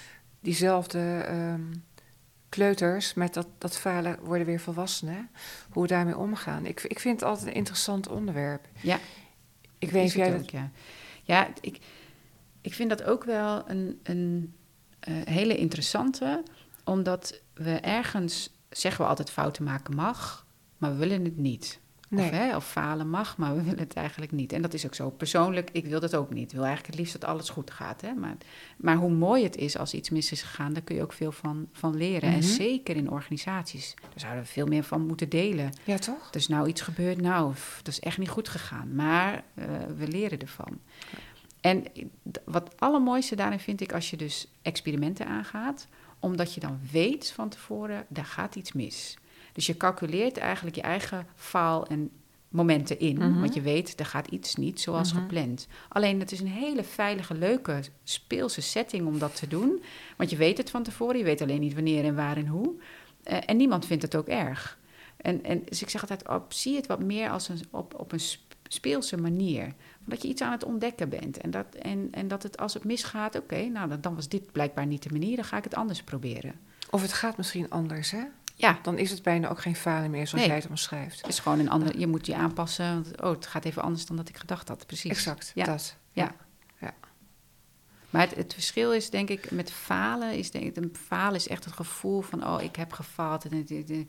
[SPEAKER 1] diezelfde um, kleuters met dat, dat falen worden weer volwassenen. Hoe we daarmee omgaan. Ik, ik vind het altijd een interessant onderwerp.
[SPEAKER 2] Ja,
[SPEAKER 1] ik weet jij
[SPEAKER 2] ook,
[SPEAKER 1] dat...
[SPEAKER 2] Ja, ja ik, ik vind dat ook wel een, een uh, hele interessante. Omdat we ergens... zeggen we altijd fouten maken mag, maar we willen het niet.
[SPEAKER 1] Nee.
[SPEAKER 2] Of, hè, of falen mag, maar we willen het eigenlijk niet. En dat is ook zo. Persoonlijk, ik wil dat ook niet. Ik wil eigenlijk het liefst dat alles goed gaat. Hè? Maar, maar hoe mooi het is als iets mis is gegaan, daar kun je ook veel van, van leren. Mm-hmm. En zeker in organisaties. Daar zouden we veel meer van moeten delen.
[SPEAKER 1] Ja, toch?
[SPEAKER 2] Er is nou iets gebeurd, nou, dat is echt niet goed gegaan. Maar uh, we leren ervan. Ja. En wat het allermooiste daarin vind ik, als je dus experimenten aangaat, omdat je dan weet van tevoren, daar gaat iets mis. Dus je calculeert eigenlijk je eigen faal en momenten in. Mm-hmm. Want je weet, er gaat iets niet zoals mm-hmm. gepland. Alleen, het is een hele veilige, leuke, speelse setting om dat te doen. Want je weet het van tevoren. Je weet alleen niet wanneer en waar en hoe. Uh, en niemand vindt het ook erg. En, en dus ik zeg altijd, op, zie het wat meer als een, op, op een speelse manier. Dat je iets aan het ontdekken bent. En dat, en, en dat het als het misgaat, oké, okay, nou dan, dan was dit blijkbaar niet de manier, dan ga ik het anders proberen.
[SPEAKER 1] Of het gaat misschien anders, hè?
[SPEAKER 2] Ja.
[SPEAKER 1] Dan is het bijna ook geen falen meer, zoals
[SPEAKER 2] nee.
[SPEAKER 1] jij het omschrijft.
[SPEAKER 2] Het is gewoon een ander, je moet je aanpassen. Want, oh, het gaat even anders dan dat ik gedacht had, precies.
[SPEAKER 1] Exact,
[SPEAKER 2] ja.
[SPEAKER 1] dat.
[SPEAKER 2] Ja.
[SPEAKER 1] ja. ja.
[SPEAKER 2] Maar het, het verschil is, denk ik, met falen, is denk ik, falen is echt het gevoel van, oh, ik heb gefaald. En,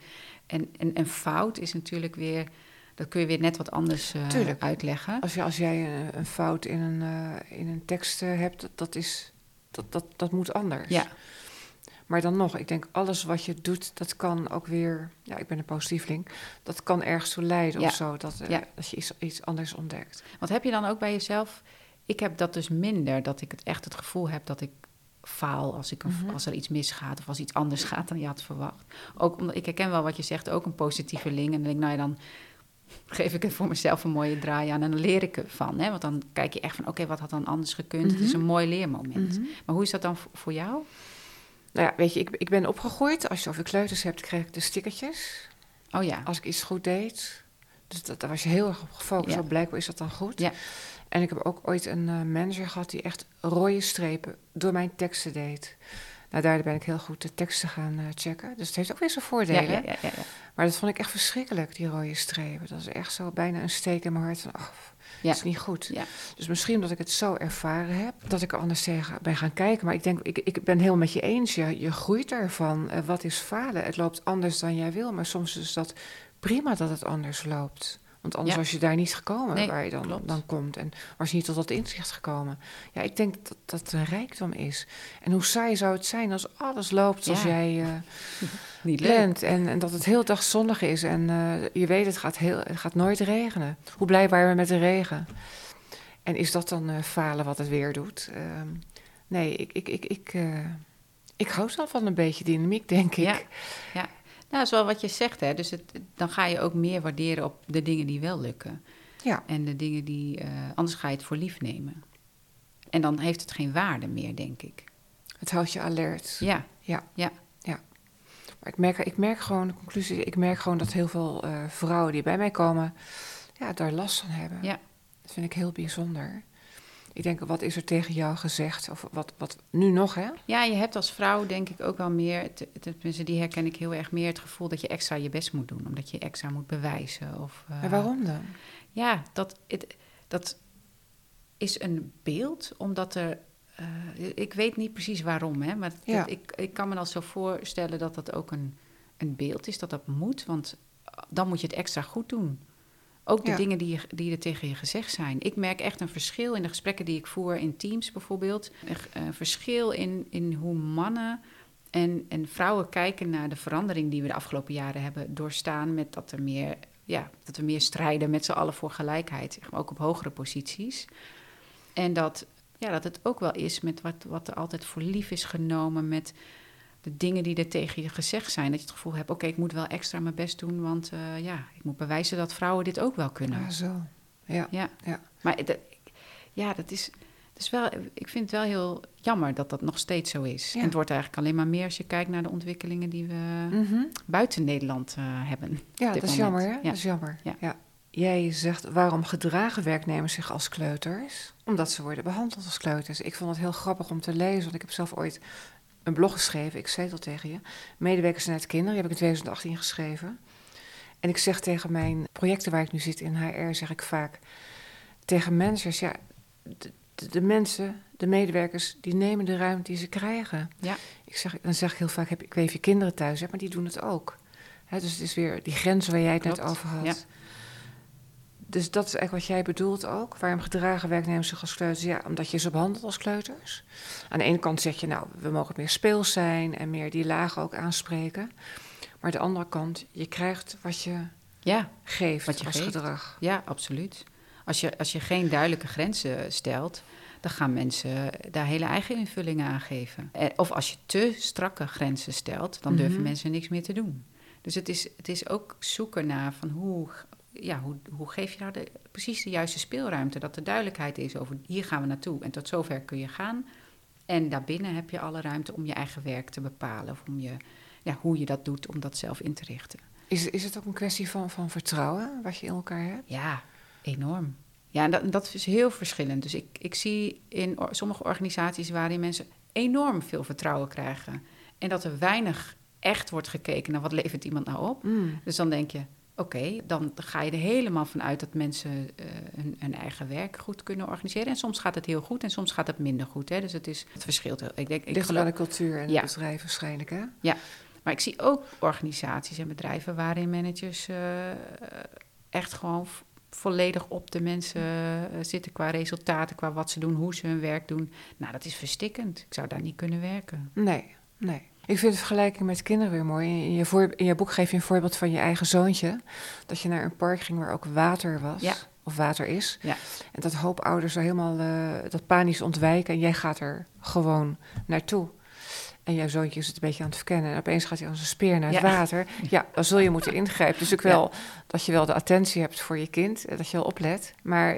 [SPEAKER 2] en, en, en fout is natuurlijk weer, dat kun je weer net wat anders uh, uitleggen.
[SPEAKER 1] Als, je, als jij een, een fout in een, uh, in een tekst uh, hebt, dat, dat, is, dat, dat, dat moet anders.
[SPEAKER 2] Ja.
[SPEAKER 1] Maar dan nog, ik denk, alles wat je doet, dat kan ook weer... Ja, ik ben een positiefling. Dat kan ergens toe leiden ja. of zo, dat, uh, ja. dat je iets, iets anders ontdekt.
[SPEAKER 2] Wat heb je dan ook bij jezelf? Ik heb dat dus minder, dat ik het echt het gevoel heb dat ik faal als, ik een, mm-hmm. als er iets misgaat of als iets anders gaat dan je had verwacht. Ook omdat ik herken wel wat je zegt, ook een positieveling. En dan denk ik, nou ja, dan geef ik het voor mezelf een mooie draai aan en dan leer ik ervan. Hè? Want dan kijk je echt van, oké, okay, wat had dan anders gekund? Mm-hmm. Het is een mooi leermoment. Mm-hmm. Maar hoe is dat dan voor jou?
[SPEAKER 1] Nou ja, weet je, ik, ik ben opgegroeid. Als je het over kleuters hebt, kreeg ik de stickertjes.
[SPEAKER 2] Oh ja.
[SPEAKER 1] Als ik iets goed deed. Dus dat, daar was je heel erg op gefocust. Ja. Blijkbaar is dat dan goed.
[SPEAKER 2] Ja. En
[SPEAKER 1] ik heb ook ooit een uh, manager gehad die echt rode strepen door mijn teksten deed. Nou, daar ben ik heel goed de teksten gaan uh, checken. Dus het heeft ook weer zijn voordelen.
[SPEAKER 2] Ja, ja, ja, ja, ja.
[SPEAKER 1] Maar dat vond ik echt verschrikkelijk, die rode strepen. Dat is echt zo bijna een steek in mijn hart van, oh, ja. dat is niet goed.
[SPEAKER 2] Ja.
[SPEAKER 1] Dus misschien omdat ik het zo ervaren heb, dat ik er anders tegen ben gaan kijken. Maar ik denk, ik, ik ben heel met je eens. Je, je groeit ervan. Uh, wat is falen? Het loopt anders dan jij wil. Maar soms is dat prima dat het anders loopt. Want anders ja. was je daar niet gekomen nee, waar je dan, dan komt. En was je niet tot dat inzicht gekomen. Ja, ik denk dat dat een rijkdom is. En hoe saai zou het zijn als alles loopt zoals ja. jij uh,
[SPEAKER 2] niet
[SPEAKER 1] plant. En, en dat het heel dag zonnig is. En uh, je weet, het gaat, heel, het gaat nooit regenen. Hoe blij waren we met de regen? En is dat dan uh, falen wat het weer doet? Uh, nee, ik, ik, ik, ik, uh, ik hou zo van een beetje dynamiek, denk ik.
[SPEAKER 2] Ja, ja. Nou, dat is wel wat je zegt, hè. Dus het, dan ga je ook meer waarderen op de dingen die wel lukken.
[SPEAKER 1] Ja. En
[SPEAKER 2] de dingen die... Uh, anders ga je het voor lief nemen. En dan heeft het geen waarde meer, denk ik.
[SPEAKER 1] Het houdt je alert.
[SPEAKER 2] Ja.
[SPEAKER 1] Ja.
[SPEAKER 2] Ja.
[SPEAKER 1] ja. Maar ik merk, ik merk gewoon, de conclusie... Ik merk gewoon dat heel veel uh, vrouwen die bij mij komen... Ja, daar last van hebben.
[SPEAKER 2] Ja.
[SPEAKER 1] Dat vind ik heel bijzonder. Ik denk, wat is er tegen jou gezegd? Of wat, wat nu nog, hè?
[SPEAKER 2] Ja, je hebt als vrouw denk ik ook wel meer... Tenminste, die herken ik heel erg meer... het gevoel dat je extra je best moet doen. Omdat je extra moet bewijzen. Of, uh,
[SPEAKER 1] maar waarom dan?
[SPEAKER 2] Ja, dat, het, dat is een beeld. Omdat er... Uh, ik weet niet precies waarom, hè. Maar
[SPEAKER 1] ja.
[SPEAKER 2] dat, ik, ik kan me dan zo voorstellen dat dat ook een, een beeld is. Dat dat moet, want dan moet je het extra goed doen. Ook de
[SPEAKER 1] Ja.
[SPEAKER 2] dingen die, je, die er tegen je gezegd zijn. Ik merk echt een verschil in de gesprekken die ik voer in teams bijvoorbeeld. Een, een verschil in, in hoe mannen en, en vrouwen kijken naar de verandering die we de afgelopen jaren hebben doorstaan. Met dat, er meer, ja, dat we meer strijden met z'n allen voor gelijkheid. Zeg maar, ook op hogere posities. En dat, ja, dat het ook wel is met wat, wat er altijd voor lief is genomen. Met de dingen die er tegen je gezegd zijn. Dat je het gevoel hebt, oké, okay, ik moet wel extra mijn best doen. Want uh, ja, ik moet bewijzen dat vrouwen dit ook wel kunnen.
[SPEAKER 1] Ah, zo. Ja.
[SPEAKER 2] Ja.
[SPEAKER 1] ja.
[SPEAKER 2] Maar dat, ja, dat is, dat is wel... Ik vind het wel heel jammer dat dat nog steeds zo is.
[SPEAKER 1] Ja.
[SPEAKER 2] En het wordt eigenlijk alleen maar meer als je kijkt naar de ontwikkelingen die we
[SPEAKER 1] Mm-hmm.
[SPEAKER 2] buiten Nederland uh, hebben.
[SPEAKER 1] Ja, dat is
[SPEAKER 2] moment.
[SPEAKER 1] jammer, hè?
[SPEAKER 2] Ja.
[SPEAKER 1] Dat is jammer.
[SPEAKER 2] Ja.
[SPEAKER 1] Ja. Jij zegt, waarom gedragen werknemers zich als kleuters? Omdat ze worden behandeld als kleuters. Ik vond het heel grappig om te lezen, want ik heb zelf ooit een blog geschreven. Ik zei het al tegen je. Medewerkers en het kinderen, die heb ik in twintig achttien geschreven. En ik zeg tegen mijn projecten waar ik nu zit in H R, zeg ik vaak tegen managers, ja, de, de, de mensen, de medewerkers, die nemen de ruimte die ze krijgen.
[SPEAKER 2] Ja.
[SPEAKER 1] Ik zeg, dan zeg ik heel vaak, heb, ik weet of je kinderen thuis hebt, maar die doen het ook. He, dus het is weer die grens waar jij het
[SPEAKER 2] Klopt.
[SPEAKER 1] net over had.
[SPEAKER 2] Ja.
[SPEAKER 1] Dus dat is eigenlijk wat jij bedoelt ook. Waarom gedragen werknemers zich als kleuters? Ja, omdat je ze behandelt als kleuters. Aan de ene kant zeg je, nou, we mogen meer speels zijn en meer die lagen ook aanspreken. Maar aan de andere kant, je krijgt wat je
[SPEAKER 2] Ja,
[SPEAKER 1] geeft
[SPEAKER 2] wat je
[SPEAKER 1] als
[SPEAKER 2] geeft.
[SPEAKER 1] gedrag.
[SPEAKER 2] Ja, absoluut. Als je, als je geen duidelijke grenzen stelt, dan gaan mensen daar hele eigen invullingen aan geven. Of als je te strakke grenzen stelt, dan durven
[SPEAKER 1] Mm-hmm.
[SPEAKER 2] mensen niks meer te doen. Dus het is, het is ook zoeken naar van hoe, ja, hoe, hoe geef je nou de, precies de juiste speelruimte. Dat er duidelijkheid is over hier gaan we naartoe en tot zover kun je gaan. En daarbinnen heb je alle ruimte om je eigen werk te bepalen. Of om je, ja, hoe je dat doet om dat zelf in te richten.
[SPEAKER 1] Is, is het ook een kwestie van, van vertrouwen wat je in elkaar hebt?
[SPEAKER 2] Ja, enorm. Ja, en dat, dat is heel verschillend. Dus ik, ik zie in or, sommige organisaties waarin mensen enorm veel vertrouwen krijgen. En dat er weinig echt wordt gekeken naar wat levert iemand nou op.
[SPEAKER 1] Mm.
[SPEAKER 2] Dus dan denk je, oké, okay, dan ga je er helemaal van uit dat mensen uh, hun, hun eigen werk goed kunnen organiseren. En soms gaat het heel goed en soms gaat het minder goed. Hè? Dus het, is, het verschilt heel. Ik denk, ik
[SPEAKER 1] Ligt
[SPEAKER 2] geloof,
[SPEAKER 1] aan de cultuur en
[SPEAKER 2] ja.
[SPEAKER 1] het bedrijf waarschijnlijk, hè?
[SPEAKER 2] Ja, maar ik zie ook organisaties en bedrijven waarin managers uh, echt gewoon v- volledig op de mensen uh, zitten qua resultaten, qua wat ze doen, hoe ze hun werk doen. Nou, dat is verstikkend. Ik zou daar niet kunnen werken.
[SPEAKER 1] Nee, nee. Ik vind de vergelijking met kinderen weer mooi. In je, voor, in je boek geef je een voorbeeld van je eigen zoontje. Dat je naar een park ging waar ook water was.
[SPEAKER 2] Ja.
[SPEAKER 1] Of water is.
[SPEAKER 2] Ja.
[SPEAKER 1] En dat hoop ouders er helemaal uh, dat panisch ontwijken. En jij gaat er gewoon naartoe. En jouw zoontje is het een beetje aan het verkennen. En opeens gaat hij als een speer naar het
[SPEAKER 2] Ja.
[SPEAKER 1] water. Ja, dan zul je moeten ingrijpen. Dus ook wel ja. dat je wel de attentie hebt voor je kind. Dat je wel oplet. Maar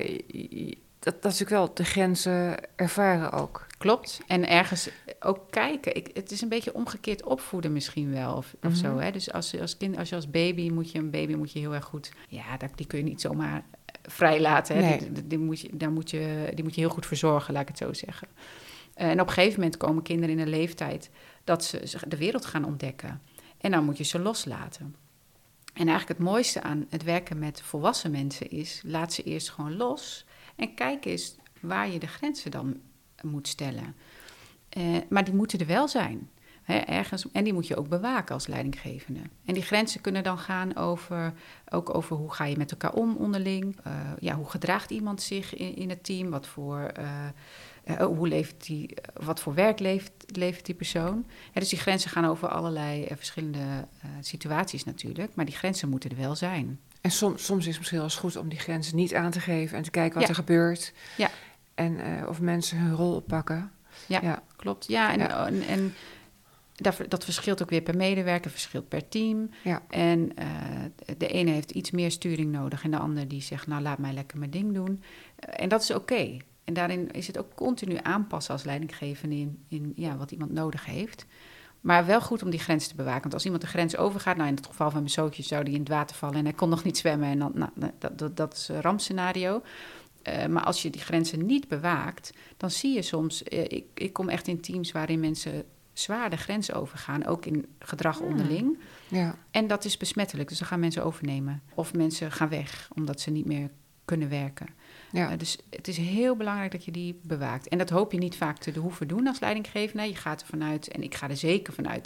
[SPEAKER 1] dat, dat is natuurlijk wel de grenzen ervaren ook.
[SPEAKER 2] Klopt. En ergens ook kijken. Ik, het is een beetje omgekeerd opvoeden misschien wel. Of, of
[SPEAKER 1] Mm-hmm.
[SPEAKER 2] zo. Hè? Dus als, als, kind, als je als baby moet je een baby moet je heel erg goed... Ja, dat, die kun je niet zomaar vrijlaten. Hè?
[SPEAKER 1] Nee.
[SPEAKER 2] Die, die, die, moet je, daar moet je, die moet je heel goed verzorgen, laat ik het zo zeggen. Uh, en op een gegeven moment komen kinderen in een leeftijd dat ze de wereld gaan ontdekken. En dan moet je ze loslaten. En eigenlijk het mooiste aan het werken met volwassen mensen is... laat ze eerst gewoon los en kijk eens waar je de grenzen dan moet stellen. Uh, maar die moeten er wel zijn. Hè, ergens, en die moet je ook bewaken als leidinggevende. En die grenzen kunnen dan gaan over, ook over hoe ga je met elkaar om onderling. Uh, ja, hoe gedraagt iemand zich in, in het team? Wat voor... Uh, Uh, hoe levert die, uh, wat voor werk levert, levert die persoon? Ja, dus die grenzen gaan over allerlei uh, verschillende uh, situaties natuurlijk. Maar die grenzen moeten er wel zijn.
[SPEAKER 1] En som, soms is het misschien wel eens goed om die grenzen niet aan te geven... en te kijken wat
[SPEAKER 2] ja.
[SPEAKER 1] er gebeurt.
[SPEAKER 2] Ja.
[SPEAKER 1] En uh, of mensen hun rol oppakken.
[SPEAKER 2] Ja, ja. klopt. Ja, en,
[SPEAKER 1] ja.
[SPEAKER 2] en, en dat, dat verschilt ook weer per medewerker, verschilt per team.
[SPEAKER 1] Ja.
[SPEAKER 2] En uh, de ene heeft iets meer sturing nodig... en de ander die zegt, nou, laat mij lekker mijn ding doen. Uh, en dat is oké. Okay. En daarin is het ook continu aanpassen als leidinggevende in, in ja, wat iemand nodig heeft. Maar wel goed om die grens te bewaken. Want als iemand de grens overgaat... nou, in het geval van mijn zoontje zou die in het water vallen... en hij kon nog niet zwemmen. En dan, nou, dat, dat, dat is een rampscenario. Uh, maar als je die grenzen niet bewaakt... dan zie je soms... Uh, ik, ik kom echt in teams waarin mensen zwaar de grens overgaan. Ook in gedrag onderling.
[SPEAKER 1] Ja.
[SPEAKER 2] En dat is besmettelijk. Dus dan gaan mensen overnemen. Of mensen gaan weg, omdat ze niet meer kunnen werken. Ja. Uh, dus het is heel belangrijk dat je die bewaakt. En dat hoop je niet vaak te hoeven doen als leidinggevende. Je gaat er vanuit, en ik ga er zeker vanuit... dat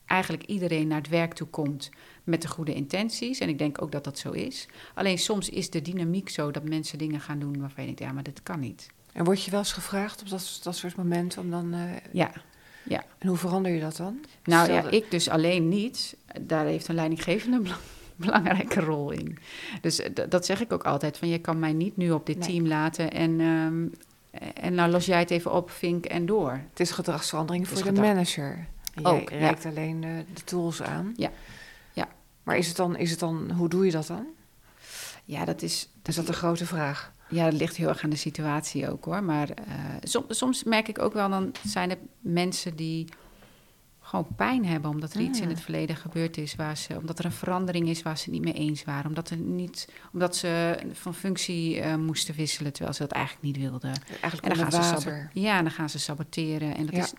[SPEAKER 2] eigenlijk iedereen naar het werk toe komt met de goede intenties. En ik denk ook dat dat zo is. Alleen soms is de dynamiek zo dat mensen dingen gaan doen waarvan je denkt, ja, maar dat kan niet.
[SPEAKER 1] En word je wel eens gevraagd op dat, dat soort momenten om dan... Uh,
[SPEAKER 2] ja, ja.
[SPEAKER 1] En hoe verander je dat dan?
[SPEAKER 2] Nou
[SPEAKER 1] Stel
[SPEAKER 2] ja,
[SPEAKER 1] dat...
[SPEAKER 2] ik dus alleen niet. Daar heeft een leidinggevende belang, belangrijke rol in. Dus d- dat zeg ik ook altijd, van je kan mij niet nu op dit nee. team laten en... Um, en nou los jij het even op, vink en door.
[SPEAKER 1] Het is gedragsverandering het voor is de gedrag... manager. Jij
[SPEAKER 2] ook,
[SPEAKER 1] reikt
[SPEAKER 2] ja.
[SPEAKER 1] alleen uh, de tools aan.
[SPEAKER 2] Ja, ja.
[SPEAKER 1] Maar is het, dan, is het dan, hoe doe je dat dan?
[SPEAKER 2] Ja, dat is...
[SPEAKER 1] Is dat een grote vraag?
[SPEAKER 2] Ja, dat ligt heel erg aan de situatie ook, hoor. Maar uh, som, soms merk ik ook wel, dan zijn er mensen die gewoon pijn hebben... omdat er iets mm. in het verleden gebeurd is... Waar ze, omdat er een verandering is waar ze het niet mee eens waren. Omdat, er niet, omdat ze van functie uh, moesten wisselen... terwijl ze dat eigenlijk niet wilden.
[SPEAKER 1] Eigenlijk
[SPEAKER 2] en dan
[SPEAKER 1] onder
[SPEAKER 2] gaan
[SPEAKER 1] water.
[SPEAKER 2] Ze ja, en dan gaan ze saboteren. En dat, ja. is,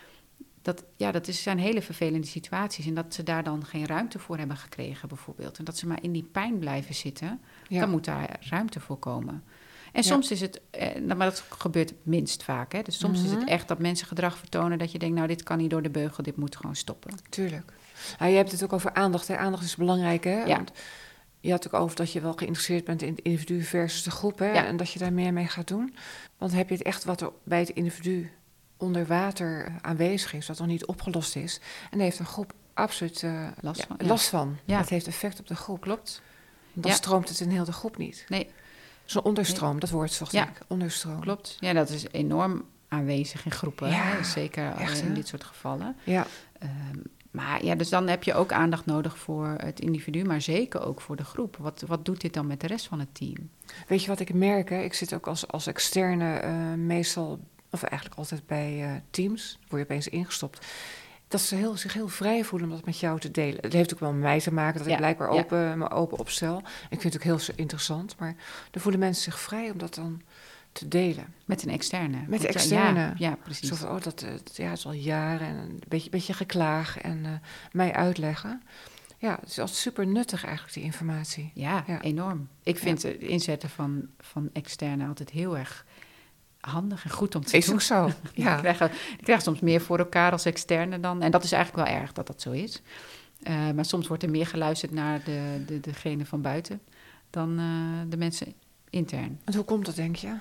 [SPEAKER 2] dat, ja, dat is, zijn hele vervelende situaties. En dat ze daar dan geen ruimte voor hebben gekregen, bijvoorbeeld. En dat ze maar in die pijn blijven zitten... Ja. Dan moet daar ruimte voor komen. En soms ja. is het, eh, maar dat gebeurt het minst vaak. Hè? Dus soms mm-hmm. is het echt dat mensen gedrag vertonen... dat je denkt, nou, dit kan niet door de beugel, dit moet gewoon stoppen.
[SPEAKER 1] Tuurlijk. Nou, je hebt het ook over aandacht. Hè? Aandacht is belangrijk, hè?
[SPEAKER 2] Ja.
[SPEAKER 1] Want je had ook over dat je wel geïnteresseerd bent in het individu versus de groep... Hè?
[SPEAKER 2] Ja.
[SPEAKER 1] En dat je daar meer mee gaat doen. Want heb je het echt wat er bij het individu onder water aanwezig is... wat nog niet opgelost is... en daar heeft een groep absoluut uh,
[SPEAKER 2] last
[SPEAKER 1] ja,
[SPEAKER 2] van. Ja.
[SPEAKER 1] Last van.
[SPEAKER 2] Ja.
[SPEAKER 1] Dat heeft effect op de groep.
[SPEAKER 2] Klopt.
[SPEAKER 1] Dan
[SPEAKER 2] ja.
[SPEAKER 1] stroomt het in heel de groep niet.
[SPEAKER 2] Nee.
[SPEAKER 1] Zo'n onderstroom, nee. dat woord zocht
[SPEAKER 2] ja.
[SPEAKER 1] ik. Onderstroom.
[SPEAKER 2] Klopt. Ja, dat is enorm aanwezig in groepen.
[SPEAKER 1] Ja,
[SPEAKER 2] hè? Zeker
[SPEAKER 1] echt,
[SPEAKER 2] in
[SPEAKER 1] hè?
[SPEAKER 2] dit soort gevallen.
[SPEAKER 1] Ja.
[SPEAKER 2] Um, maar ja, dus dan heb je ook aandacht nodig voor het individu... maar zeker ook voor de groep. Wat, wat doet dit dan met de rest van het team?
[SPEAKER 1] Weet je wat ik merk? Hè? Ik zit ook als, als externe uh, meestal... of eigenlijk altijd bij uh, teams. Word je opeens ingestopt... dat ze heel, zich heel vrij voelen om dat met jou te delen. Het heeft ook wel met mij te maken dat ik ja, blijkbaar open, ja. me open opstel. Ik vind het ook heel interessant, maar dan voelen mensen zich vrij om dat dan te delen.
[SPEAKER 2] Met een externe.
[SPEAKER 1] Met de externe.
[SPEAKER 2] Ja, ja precies.
[SPEAKER 1] Zo van, oh, dat, dat ja, het is al jaren en een beetje, beetje geklaag en uh, mij uitleggen. Ja, het is altijd super nuttig eigenlijk, die informatie.
[SPEAKER 2] Ja, ja. enorm. Ik vind ja. het inzetten van, van externe altijd heel erg... handig en goed om te
[SPEAKER 1] is
[SPEAKER 2] doen.
[SPEAKER 1] Is ook zo, ja.
[SPEAKER 2] Die krijgen, die krijgen soms meer voor elkaar als externe dan. En dat is eigenlijk wel erg dat dat zo is. Uh, maar soms wordt er meer geluisterd naar de, de, degene van buiten... dan uh, de mensen intern.
[SPEAKER 1] En hoe komt dat, denk je?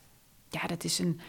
[SPEAKER 2] Ja, dat is een...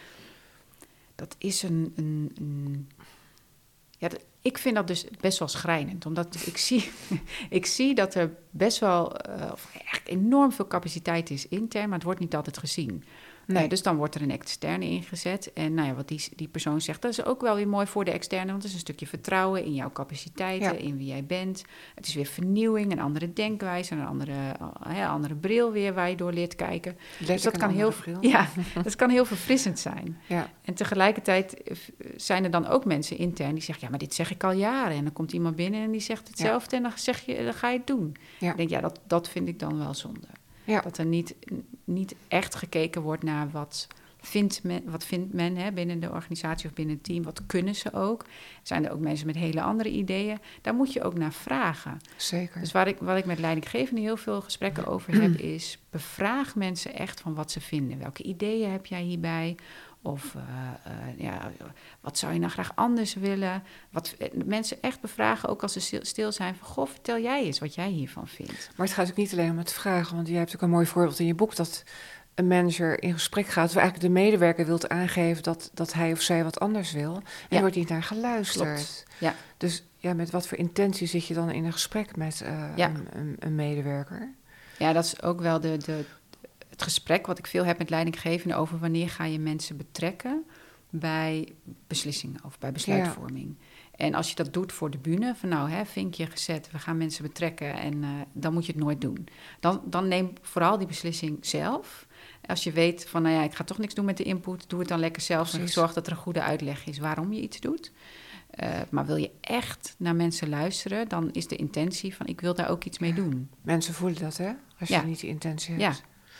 [SPEAKER 2] Dat is een... een, een ja, dat, ik vind dat dus best wel schrijnend. Omdat ik zie, ik zie dat er best wel... Uh, of echt enorm veel capaciteit is intern... maar het wordt niet altijd gezien. Nee. Uh, dus dan wordt er een externe ingezet. En nou ja, wat die, die persoon zegt, dat is ook wel weer mooi voor de externe... want het is een stukje vertrouwen in jouw capaciteiten, ja. in wie jij bent. Het is weer vernieuwing, een andere denkwijze... een andere, uh, ja, andere bril weer waar je door leert kijken.
[SPEAKER 1] Dus dat kan, heel,
[SPEAKER 2] ja, dat kan heel verfrissend zijn.
[SPEAKER 1] Ja.
[SPEAKER 2] En tegelijkertijd zijn er dan ook mensen intern die zeggen... ja, maar dit zeg ik al jaren. En dan komt iemand binnen en die zegt hetzelfde... Ja. en dan, zeg je, dan ga je het doen. Ja. Ik denk, ja, dat, dat vind ik dan wel zonde. Ja. Dat er niet, niet echt gekeken wordt naar wat vindt men, wat vindt men hè, binnen de organisatie of binnen het team. Wat kunnen ze ook? Zijn er ook mensen met hele andere ideeën? Daar moet je ook naar vragen.
[SPEAKER 1] Zeker.
[SPEAKER 2] Dus waar ik, wat ik met leidinggevenden heel veel gesprekken over heb... is bevraag mensen echt van wat ze vinden. Welke ideeën heb jij hierbij? Of uh, uh, ja, wat zou je nou graag anders willen? Wat, mensen echt bevragen, ook als ze stil zijn... van, goh, vertel jij eens wat jij hiervan vindt.
[SPEAKER 1] Maar het gaat ook niet alleen om het vragen... want jij hebt ook een mooi voorbeeld in je boek... dat een manager in gesprek gaat... of eigenlijk de medewerker wilt aangeven... dat, dat hij of zij wat anders wil. En ja. er wordt niet naar geluisterd.
[SPEAKER 2] Ja.
[SPEAKER 1] Dus ja, met wat voor intentie zit je dan in een gesprek... met uh, ja. een, een, een medewerker?
[SPEAKER 2] Ja, dat is ook wel de... de het gesprek wat ik veel heb met leidinggevenden... over wanneer ga je mensen betrekken bij beslissingen of bij besluitvorming. Ja. En als je dat doet voor de bühne, van nou, hè, vinkje gezet... we gaan mensen betrekken en uh, dan moet je het nooit doen. Dan, dan neem vooral die beslissing zelf. Als je weet van, nou ja, ik ga toch niks doen met de input... doe het dan lekker zelf Precies. en zorg dat er een goede uitleg is waarom je iets doet. Uh, maar wil je echt naar mensen luisteren... dan is de intentie van, ik wil daar ook iets mee doen.
[SPEAKER 1] Mensen voelen dat, hè? Als je
[SPEAKER 2] ja.
[SPEAKER 1] niet die intentie hebt.
[SPEAKER 2] Ja.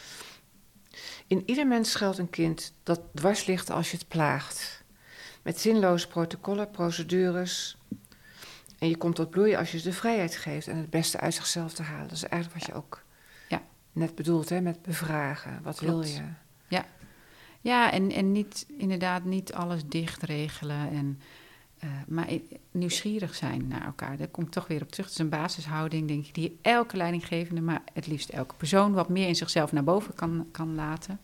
[SPEAKER 1] In ieder mens schuilt een kind dat dwars ligt als je het plaagt. Met zinloze protocollen, procedures. En je komt tot bloeien als je ze de vrijheid geeft... en het beste uit zichzelf te halen. Dat is eigenlijk wat je ook
[SPEAKER 2] ja.
[SPEAKER 1] net bedoelt, hè, met bevragen. Wat Klopt. wil je?
[SPEAKER 2] Ja, ja en, en niet, inderdaad niet alles dicht regelen. En uh, maar nieuwsgierig zijn naar elkaar. Daar kom ik toch weer op terug. Het is een basishouding, denk ik, die elke leidinggevende, maar het liefst elke persoon wat meer in zichzelf naar boven kan, kan laten,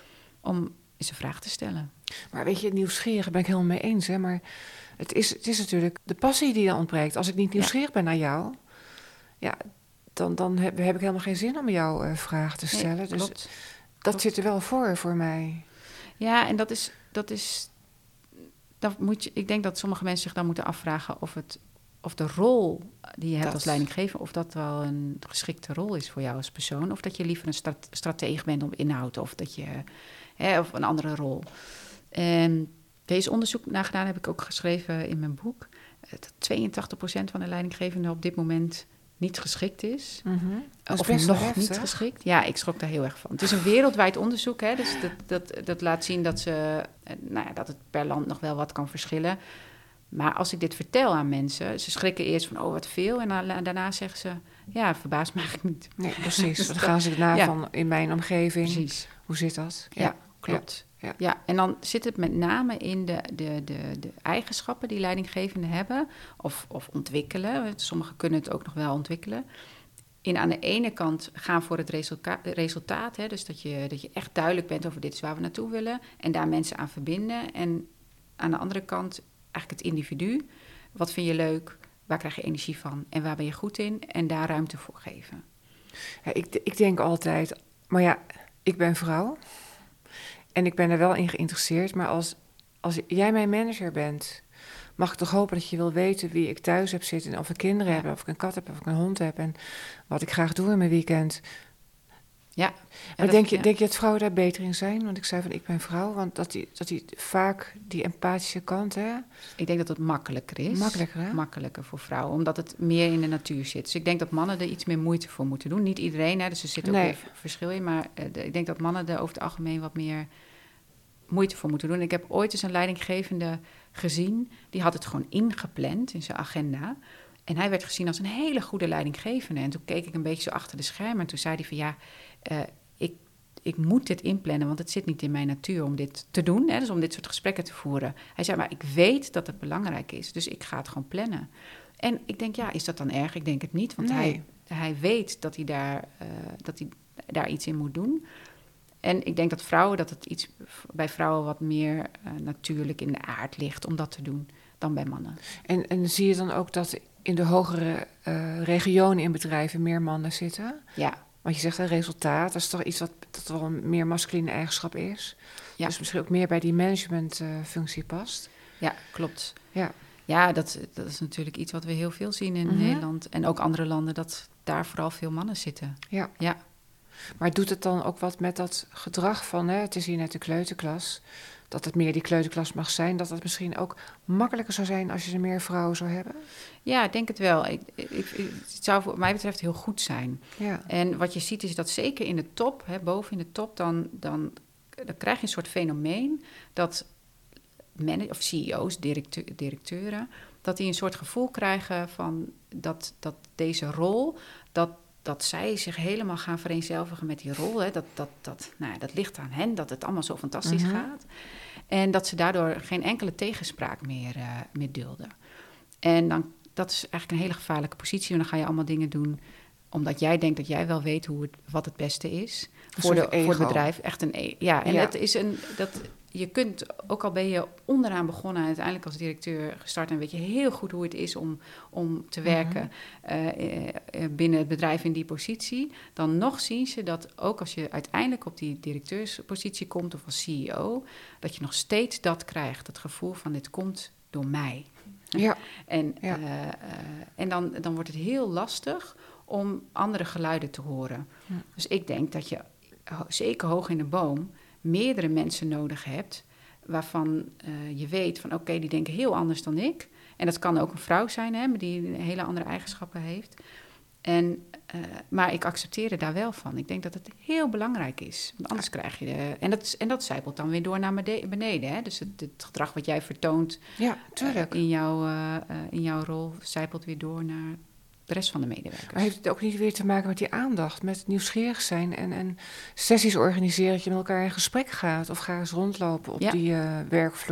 [SPEAKER 2] om eens een vraag te stellen.
[SPEAKER 1] Maar weet je, nieuwsgierig ben ik helemaal mee eens, hè, maar het is, het is natuurlijk de passie die dan ontbreekt. Als ik niet nieuwsgierig ja. ben naar jou, ja, dan, dan heb, heb ik helemaal geen zin om jou uh, vragen te stellen. Nee, dus dat klopt. Zit er wel voor, voor mij.
[SPEAKER 2] Ja, en dat is, dat is, dat moet je, ik denk dat sommige mensen zich dan moeten afvragen of het, of de rol die je hebt dat. als leidinggever, of dat wel een geschikte rol is voor jou als persoon, of dat je liever een strate- stratege bent op inhoud, of dat je, hè, of een andere rol. En deze onderzoek nagedaan heb ik ook geschreven in mijn boek. Dat tweeëntachtig procent van de leidinggevenden op dit moment niet geschikt is.
[SPEAKER 1] Mm-hmm.
[SPEAKER 2] Of nog heftig. Niet geschikt. Ja, ik schrok daar heel erg van. Het is een wereldwijd onderzoek, hè, dus dat, dat, dat laat zien dat, ze, nou ja, dat het per land nog wel wat kan verschillen. Maar als ik dit vertel aan mensen, ze schrikken eerst van, oh, wat veel. En dan, daarna zeggen ze, ja, verbaast me eigenlijk niet.
[SPEAKER 1] Nee, precies. Dan gaan ze na ja. van, in mijn omgeving.
[SPEAKER 2] Precies.
[SPEAKER 1] Hoe zit dat?
[SPEAKER 2] Ja, ja klopt. Ja. Ja. ja, en dan zit het met name in de, de, de, de eigenschappen die leidinggevenden hebben of, of ontwikkelen. Sommigen kunnen het ook nog wel ontwikkelen. In aan de ene kant gaan voor het resulta- resultaat, hè, dus dat je, dat je echt duidelijk bent over dit is waar we naartoe willen en daar mensen aan verbinden. En aan de andere kant eigenlijk het individu. Wat vind je leuk? Waar krijg je energie van? En waar ben je goed in? En daar ruimte voor geven.
[SPEAKER 1] Ja, ik, ik denk altijd, maar ja, ik ben vrouw. En ik ben er wel in geïnteresseerd, maar als, als jij mijn manager bent, mag ik toch hopen dat je wil weten wie ik thuis heb zitten, of ik kinderen ja. heb, of ik een kat heb, of ik een hond heb en wat ik graag doe in mijn weekend.
[SPEAKER 2] Ja.
[SPEAKER 1] Maar denk je, ja. denk je dat vrouwen daar beter in zijn? Want ik zei van, ik ben vrouw, want dat die, dat die vaak die empathische kant, hè?
[SPEAKER 2] Ik denk dat het makkelijker is.
[SPEAKER 1] Makkelijker, hè?
[SPEAKER 2] Makkelijker voor vrouwen, omdat het meer in de natuur zit. Dus ik denk dat mannen er iets meer moeite voor moeten doen. Niet iedereen, hè, dus er zit ook nee. weer verschil in. Maar uh, de, ik denk dat mannen er over het algemeen wat meer moeite voor moeten doen. Ik heb ooit eens een leidinggevende gezien, die had het gewoon ingepland in zijn agenda. En hij werd gezien als een hele goede leidinggevende. En toen keek ik een beetje zo achter de schermen en toen zei hij van ja, uh, ik, ik moet dit inplannen, want het zit niet in mijn natuur om dit te doen. Hè, dus om dit soort gesprekken te voeren. Hij zei, maar ik weet dat het belangrijk is, dus ik ga het gewoon plannen. En ik denk, ja, is dat dan erg? Ik denk het niet, want nee. hij, hij weet dat hij, daar, uh, dat hij daar iets in moet doen. En ik denk dat vrouwen, dat het iets bij vrouwen wat meer uh, natuurlijk in de aard ligt om dat te doen dan bij mannen.
[SPEAKER 1] En, en zie je dan ook dat in de hogere uh, regionen in bedrijven meer mannen zitten?
[SPEAKER 2] Ja.
[SPEAKER 1] Want je zegt een resultaat, dat is toch iets wat dat wel een meer masculine eigenschap is.
[SPEAKER 2] Ja.
[SPEAKER 1] Dus misschien ook meer bij die managementfunctie uh, past.
[SPEAKER 2] Ja, klopt.
[SPEAKER 1] Ja,
[SPEAKER 2] ja dat, dat is natuurlijk iets wat we heel veel zien in mm-hmm. Nederland en ook andere landen, dat daar vooral veel mannen zitten.
[SPEAKER 1] Ja.
[SPEAKER 2] ja.
[SPEAKER 1] Maar doet het dan ook wat met dat gedrag van, hè, het is hier net de kleuterklas, dat het meer die kleuterklas mag zijn, dat het misschien ook makkelijker zou zijn als je er meer vrouwen zou hebben?
[SPEAKER 2] Ja, ik denk het wel. Ik, ik, ik, het zou voor mij betreft heel goed zijn.
[SPEAKER 1] Ja.
[SPEAKER 2] En wat je ziet is dat zeker in de top, hè, boven in de top, dan, dan, dan krijg je een soort fenomeen dat man- of C E O's, directeur, directeuren, dat die een soort gevoel krijgen van dat, dat deze rol, dat dat zij zich helemaal gaan vereenzelvigen met die rol. Hè. Dat, dat, dat, nou ja, dat ligt aan hen, dat het allemaal zo fantastisch mm-hmm. gaat. En dat ze daardoor geen enkele tegenspraak meer, uh, meer dulden. En dan, dat is eigenlijk een hele gevaarlijke positie. En dan ga je allemaal dingen doen omdat jij denkt dat jij wel weet hoe het, wat het beste is voor, de, voor het bedrijf. Echt een e- ja, en ja. Het is een... Dat, je kunt, ook al ben je onderaan begonnen, uiteindelijk als directeur gestart en weet je heel goed hoe het is om, om te werken mm-hmm. uh, uh, binnen het bedrijf in die positie, dan nog zien ze dat ook als je uiteindelijk op die directeurspositie komt of als C E O, dat je nog steeds dat krijgt, het gevoel van dit komt door mij.
[SPEAKER 1] Ja.
[SPEAKER 2] En,
[SPEAKER 1] ja.
[SPEAKER 2] uh, uh, en dan, dan wordt het heel lastig om andere geluiden te horen. Ja. Dus ik denk dat je ho- zeker hoog in de boom meerdere mensen nodig hebt waarvan uh, je weet van oké, okay, die denken heel anders dan ik. En dat kan ook een vrouw zijn, hè, die hele andere eigenschappen heeft. En, uh, maar ik accepteer er daar wel van. Ik denk dat het heel belangrijk is. Want anders krijg je... De, en, dat, en dat zijpelt dan weer door naar beneden. Hè? Dus het, het gedrag wat jij vertoont
[SPEAKER 1] ja, tuurlijk.
[SPEAKER 2] Uh, in, jouw, uh, uh, in jouw rol zijpelt weer door naar de rest van de medewerkers.
[SPEAKER 1] Maar heeft het ook niet weer te maken met die aandacht, met nieuwsgierig zijn en, en sessies organiseren, dat je met elkaar in gesprek gaat of ga eens rondlopen op ja. die uh, werkvloer?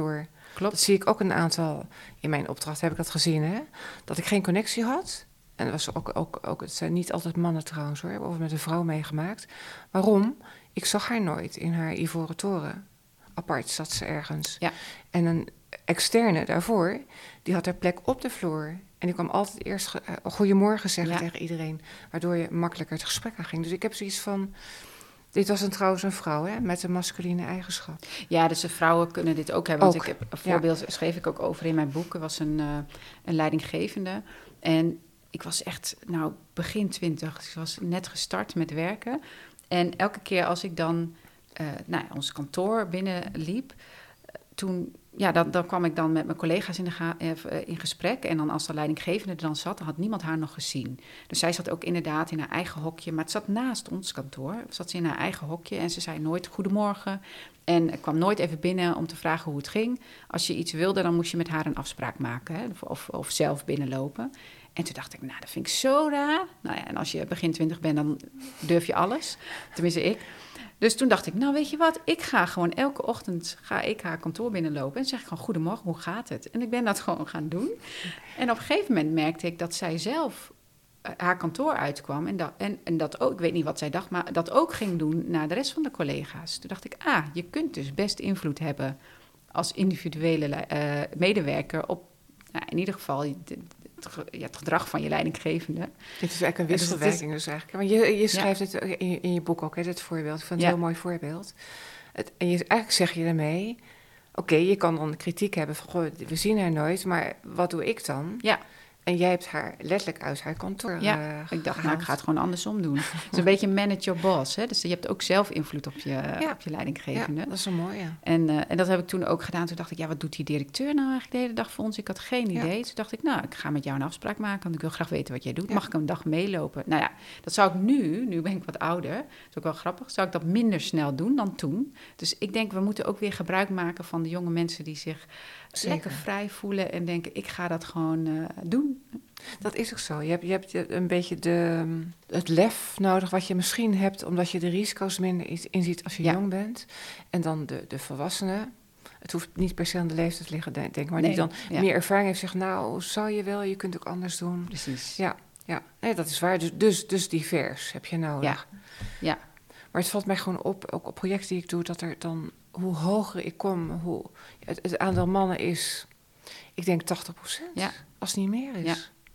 [SPEAKER 2] klopt.
[SPEAKER 1] Dat zie ik ook een aantal, in mijn opdracht heb ik dat gezien, hè? Dat ik geen connectie had. En dat was ook, ook, ook, het zijn niet altijd mannen trouwens hoor, of met een vrouw meegemaakt. Waarom? Ik zag haar nooit in haar ivoren toren. Apart zat ze ergens.
[SPEAKER 2] Ja.
[SPEAKER 1] En een externe daarvoor, die had haar plek op de vloer. En die kwam altijd eerst ge- uh, goedemorgen zeggen
[SPEAKER 2] Ja.
[SPEAKER 1] tegen iedereen, waardoor je makkelijker het gesprek aan ging. Dus ik heb zoiets van, dit was een, trouwens een vrouw hè, met een masculine eigenschap.
[SPEAKER 2] Ja, dus de vrouwen kunnen dit ook hebben. Want
[SPEAKER 1] Ook,
[SPEAKER 2] ik heb een
[SPEAKER 1] ja.
[SPEAKER 2] voorbeeld, schreef ik ook over in mijn boek. Er was een, uh, een leidinggevende. En ik was echt, nou, begin twintig. Dus ik was net gestart met werken. En elke keer als ik dan uh, nou, ons kantoor binnenliep, toen, ja, dan, dan kwam ik dan met mijn collega's in, de ga, uh, in gesprek. En dan als de leidinggevende er dan zat, dan had niemand haar nog gezien. Dus zij zat ook inderdaad in haar eigen hokje. Maar het zat naast ons kantoor. Zat ze in haar eigen hokje en ze zei nooit goedemorgen. En kwam nooit even binnen om te vragen hoe het ging. Als je iets wilde, dan moest je met haar een afspraak maken. Hè, of, of zelf binnenlopen. En toen dacht ik, nou, dat vind ik zo raar. Nou ja, en als je begin twintig bent, dan durf je alles. Tenminste, ik. Dus toen dacht ik, nou, weet je wat? Ik ga gewoon elke ochtend ga ik haar kantoor binnenlopen. En zeg ik gewoon, goedemorgen, hoe gaat het? En ik ben dat gewoon gaan doen. En op een gegeven moment merkte ik dat zij zelf uh, haar kantoor uitkwam. En dat, en, en dat ook, ik weet niet wat zij dacht, maar dat ook ging doen naar de rest van de collega's. Toen dacht ik, ah, je kunt dus best invloed hebben als individuele uh, medewerker op, nou, in ieder geval Het, ja, het gedrag van je leidinggevende.
[SPEAKER 1] Dit is eigenlijk een wisselwerking dus, dus eigenlijk. Want je, je schrijft ja. het in je, in je boek ook, hè, dit voorbeeld. Ik vind het
[SPEAKER 2] ja.
[SPEAKER 1] een heel mooi voorbeeld. Het, en je, eigenlijk zeg je daarmee, oké, okay, je kan dan kritiek hebben van, goh, we zien haar nooit, maar wat doe ik dan?
[SPEAKER 2] Ja.
[SPEAKER 1] En jij hebt haar letterlijk uit haar kantoor
[SPEAKER 2] Ja,
[SPEAKER 1] uh,
[SPEAKER 2] ik dacht,
[SPEAKER 1] gehaald.
[SPEAKER 2] nou, ik ga het gewoon andersom doen. Het is een beetje manage your boss, hè? Dus je hebt ook zelf invloed op je,
[SPEAKER 1] ja.
[SPEAKER 2] op je leidinggevende.
[SPEAKER 1] Ja, dat is wel mooi, ja.
[SPEAKER 2] En, uh, en dat heb ik toen ook gedaan. Toen dacht ik, ja, wat doet die directeur nou eigenlijk de hele dag voor ons? Ik had geen idee. Ja. Toen dacht ik, nou, ik ga met jou een afspraak maken, want ik wil graag weten wat jij doet. Ja. Mag ik een dag meelopen? Nou ja, dat zou ik nu, nu ben ik wat ouder, dat is ook wel grappig, zou ik dat minder snel doen dan toen. Dus ik denk, we moeten ook weer gebruik maken van de jonge mensen die zich Zeker. lekker vrij voelen en denken, ik ga dat gewoon uh, doen.
[SPEAKER 1] Dat is ook zo. Je hebt, je hebt een beetje de, het lef nodig wat je misschien hebt, omdat je de risico's minder inziet als je ja. jong bent. En dan de, de volwassenen. Het hoeft niet per se aan de leeftijd te liggen, denk ik. Maar nee, die dan ja. meer ervaring heeft, zegt, nou, zou je wel, je kunt ook anders doen.
[SPEAKER 2] Precies.
[SPEAKER 1] Ja, ja. Nee, dat is waar. Dus, dus, dus divers heb je nodig.
[SPEAKER 2] Ja. ja.
[SPEAKER 1] Maar het valt mij gewoon op, ook op projecten die ik doe, dat er dan, hoe hoger ik kom, hoe het, het aantal mannen is, ik denk tachtig procent,
[SPEAKER 2] ja.
[SPEAKER 1] als het niet meer is.
[SPEAKER 2] Ja.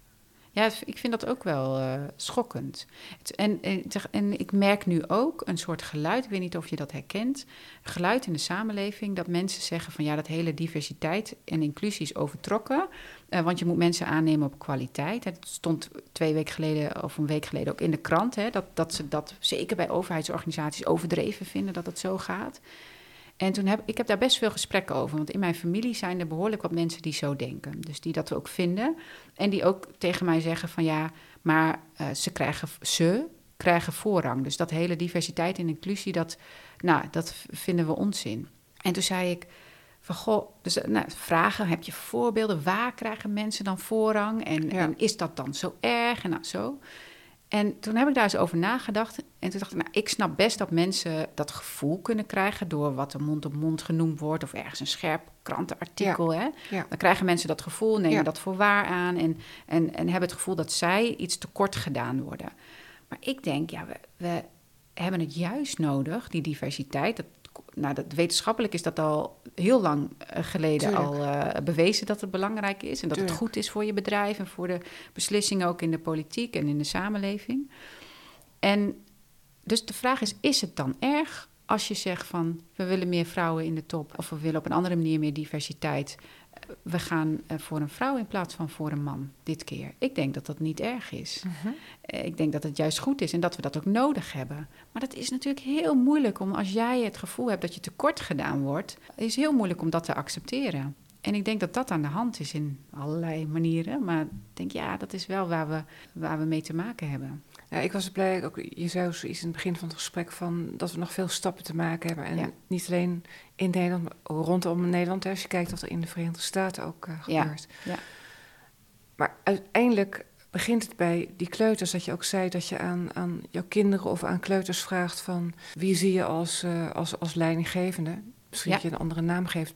[SPEAKER 2] Ja, ik vind dat ook wel uh, schokkend. En, en, en ik merk nu ook een soort geluid, ik weet niet of je dat herkent, geluid in de samenleving, dat mensen zeggen van ja, dat hele diversiteit en inclusie is overtrokken, uh, want je moet mensen aannemen op kwaliteit. Het stond twee weken geleden of een week geleden ook in de krant, hè, dat, dat ze dat zeker bij overheidsorganisaties overdreven vinden dat het zo gaat. En toen heb ik heb daar best veel gesprekken over. Want in mijn familie zijn er behoorlijk wat mensen die zo denken. Dus die dat ook vinden. En die ook tegen mij zeggen van ja, maar uh, ze, krijgen, ze krijgen voorrang. Dus dat hele diversiteit en inclusie, dat, nou, dat vinden we onzin. En toen zei ik van goh, dus nou, vragen, heb je voorbeelden? Waar krijgen mensen dan voorrang? En, ja. en is dat dan zo erg? En nou zo... En toen heb ik daar eens over nagedacht. En toen dacht ik, nou, ik snap best dat mensen dat gevoel kunnen krijgen door wat er mond op mond genoemd wordt, of ergens een scherp krantenartikel. Ja. Hè? Ja. Dan krijgen mensen dat gevoel, nemen ja. dat voor waar aan en, en, en hebben het gevoel dat zij iets tekort gedaan worden. Maar ik denk, ja, we, we hebben het juist nodig, die diversiteit. Dat, nou, dat, wetenschappelijk is dat al heel lang geleden Tuurlijk. al uh, bewezen dat het belangrijk is. En dat Tuurlijk. het goed is voor je bedrijf en voor de beslissingen ook in de politiek en in de samenleving. En dus de vraag is, is het dan erg als je zegt van we willen meer vrouwen in de top of we willen op een andere manier meer diversiteit. We gaan voor een vrouw in plaats van voor een man dit keer. Ik denk dat dat niet erg is. Uh-huh. Ik denk dat het juist goed is en dat we dat ook nodig hebben. Maar dat is natuurlijk heel moeilijk om als jij het gevoel hebt dat je tekort gedaan wordt. Het is heel moeilijk om dat te accepteren. En ik denk dat dat aan de hand is in allerlei manieren. Maar ik denk ja, dat is wel waar we, waar we mee te maken hebben.
[SPEAKER 1] Ja, ik was blij, ook, je zei zoiets in het begin van het gesprek van dat we nog veel stappen te maken hebben. En ja. niet alleen in Nederland, maar rondom Nederland. Als je kijkt wat er in de Verenigde Staten ook uh, gebeurt.
[SPEAKER 2] Ja. Ja.
[SPEAKER 1] Maar uiteindelijk begint het bij die kleuters, dat je ook zei dat je aan, aan jouw kinderen of aan kleuters vraagt van wie zie je als, uh, als, als leidinggevende? Misschien ja. dat je een andere naam geeft